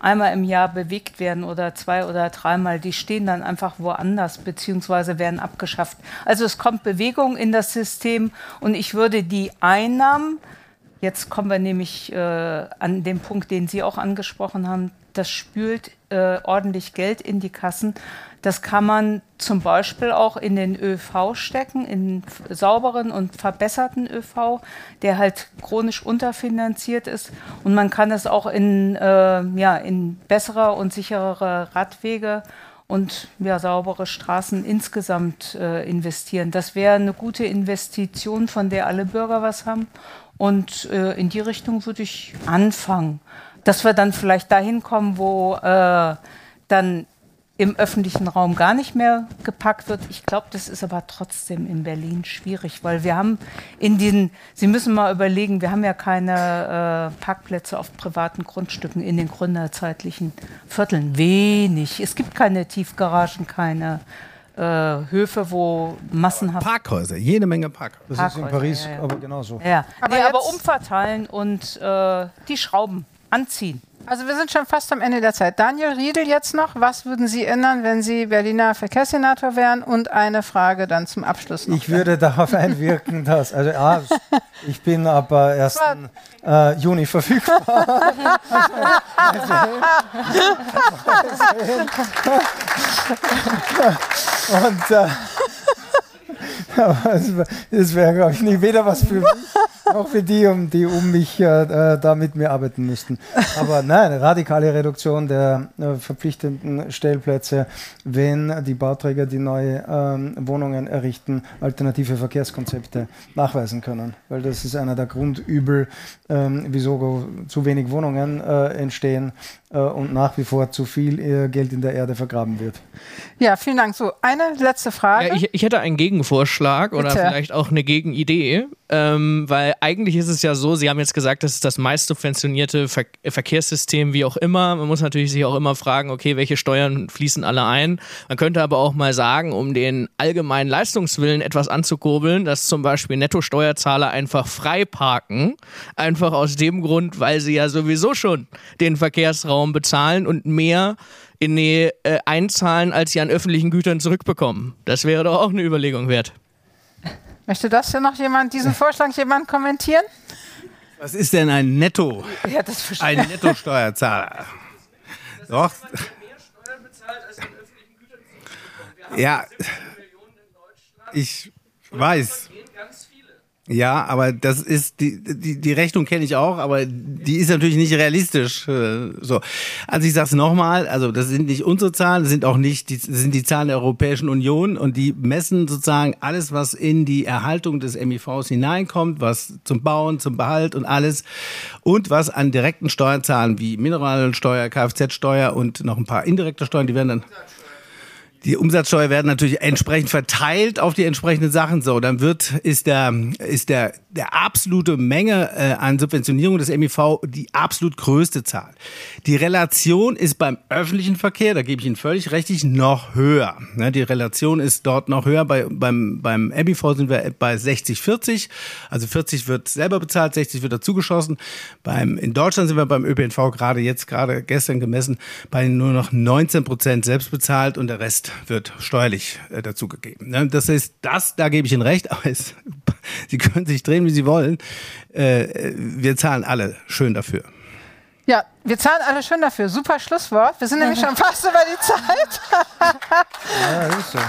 einmal im Jahr bewegt werden oder 2 oder 3-mal, die stehen dann einfach woanders beziehungsweise werden abgeschafft. Also es kommt Bewegung in das System und ich würde die Einnahmen, jetzt kommen wir nämlich an den Punkt, den Sie auch angesprochen haben, das spült ordentlich Geld in die Kassen. Das kann man zum Beispiel auch in den ÖV stecken, in sauberen und verbesserten ÖV, der halt chronisch unterfinanziert ist. Und man kann es auch in bessere und sicherere Radwege und saubere Straßen insgesamt investieren. Das wäre eine gute Investition, von der alle Bürger was haben. Und in die Richtung würde ich anfangen. Dass wir dann vielleicht dahin kommen, wo dann im öffentlichen Raum gar nicht mehr gepackt wird. Ich glaube, das ist aber trotzdem in Berlin schwierig, weil wir haben Sie müssen mal überlegen, wir haben ja keine Parkplätze auf privaten Grundstücken in den gründerzeitlichen Vierteln. Wenig. Es gibt keine Tiefgaragen, keine Höfe, wo massenhaft... Parkhäuser, jede Menge Parkhäuser. Das ist in Paris aber genauso. Ja. Aber umverteilen und die Schrauben anziehen. Also wir sind schon fast am Ende der Zeit. Daniel Riedel jetzt noch. Was würden Sie ändern, wenn Sie Berliner Verkehrssenator wären? Und eine Frage dann zum Abschluss noch. Ich würde darauf einwirken, dass, ich bin ab 1. Juni verfügbar. Und das wäre, glaube ich, nicht weder was für mich, noch für die um mich da mit mir arbeiten müssten. Aber nein, eine radikale Reduktion der verpflichtenden Stellplätze, wenn die Bauträger, die neue Wohnungen errichten, alternative Verkehrskonzepte nachweisen können. Weil das ist einer der Grundübel, wieso zu wenig Wohnungen entstehen und nach wie vor zu viel Geld in der Erde vergraben wird. Ja, vielen Dank. So, eine letzte Frage. Ja, ich hätte einen Gegenvorschlag oder vielleicht auch eine Gegenidee, weil eigentlich ist es ja so, Sie haben jetzt gesagt, das ist das meist subventionierte Verkehrssystem, wie auch immer. Man muss natürlich sich auch immer fragen, okay, welche Steuern fließen alle ein? Man könnte aber auch mal sagen, um den allgemeinen Leistungswillen etwas anzukurbeln, dass zum Beispiel Nettosteuerzahler einfach frei parken, einfach aus dem Grund, weil sie ja sowieso schon den Verkehrsraum bezahlen und mehr in die einzahlen, als sie an öffentlichen Gütern zurückbekommen. Das wäre doch auch eine Überlegung wert. Möchte diesen Vorschlag jemand kommentieren? Was ist denn ein Netto? Ja, das verstehe ein Nettosteuerzahler? Doch. Ja, ich weiß. Ja, aber das ist die Rechnung kenne ich auch, aber die ist natürlich nicht realistisch. So, also ich sage es nochmal, also das sind nicht unsere Zahlen, das sind auch nicht das sind die Zahlen der Europäischen Union und die messen sozusagen alles, was in die Erhaltung des MIVs hineinkommt, was zum Bauen, zum Behalt und alles und was an direkten Steuerzahlen wie Mineralsteuer, Kfz-Steuer und noch ein paar indirekte Steuern, die werden dann die Umsatzsteuer werden natürlich entsprechend verteilt auf die entsprechenden Sachen. So, dann ist der absolute Menge an Subventionierung des MIV die absolut größte Zahl. Die Relation ist beim öffentlichen Verkehr, da gebe ich Ihnen völlig recht, noch höher. Die Relation ist dort noch höher. Beim MIV sind wir bei 60-40. Also 40 wird selber bezahlt, 60 wird dazugeschossen. In Deutschland sind wir beim ÖPNV gerade gestern gemessen, bei nur noch 19% selbst bezahlt und der Rest wird steuerlich dazugegeben. Da gebe ich Ihnen recht, aber Sie können sich drehen, wie Sie wollen. Wir zahlen alle schön dafür. Ja, wir zahlen alle schön dafür. Super Schlusswort. Wir sind nämlich schon fast über die Zeit. Ja, ist so.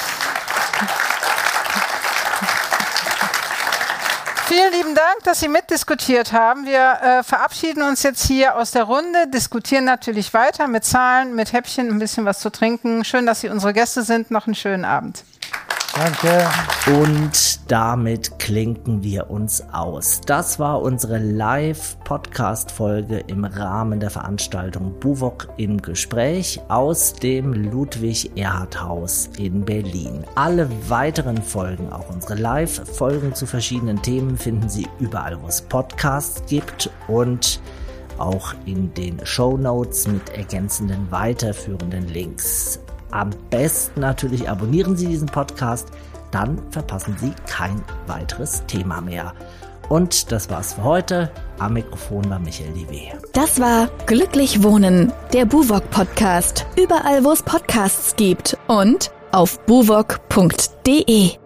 Vielen lieben Dank, dass Sie mitdiskutiert haben. Wir verabschieden uns jetzt hier aus der Runde, diskutieren natürlich weiter mit Zahlen, mit Häppchen, ein bisschen was zu trinken. Schön, dass Sie unsere Gäste sind. Noch einen schönen Abend. Danke. Und damit klinken wir uns aus. Das war unsere Live-Podcast-Folge im Rahmen der Veranstaltung BUWOG im Gespräch aus dem Ludwig-Erhard-Haus in Berlin. Alle weiteren Folgen, auch unsere Live-Folgen zu verschiedenen Themen, finden Sie überall, wo es Podcasts gibt und auch in den Shownotes mit ergänzenden weiterführenden Links. Am besten natürlich abonnieren Sie diesen Podcast, dann verpassen Sie kein weiteres Thema mehr. Und das war's für heute. Am Mikrofon war Michael Liwe. Das war Glücklich Wohnen, der BUWOG-Podcast. Überall, wo es Podcasts gibt und auf buwog.de.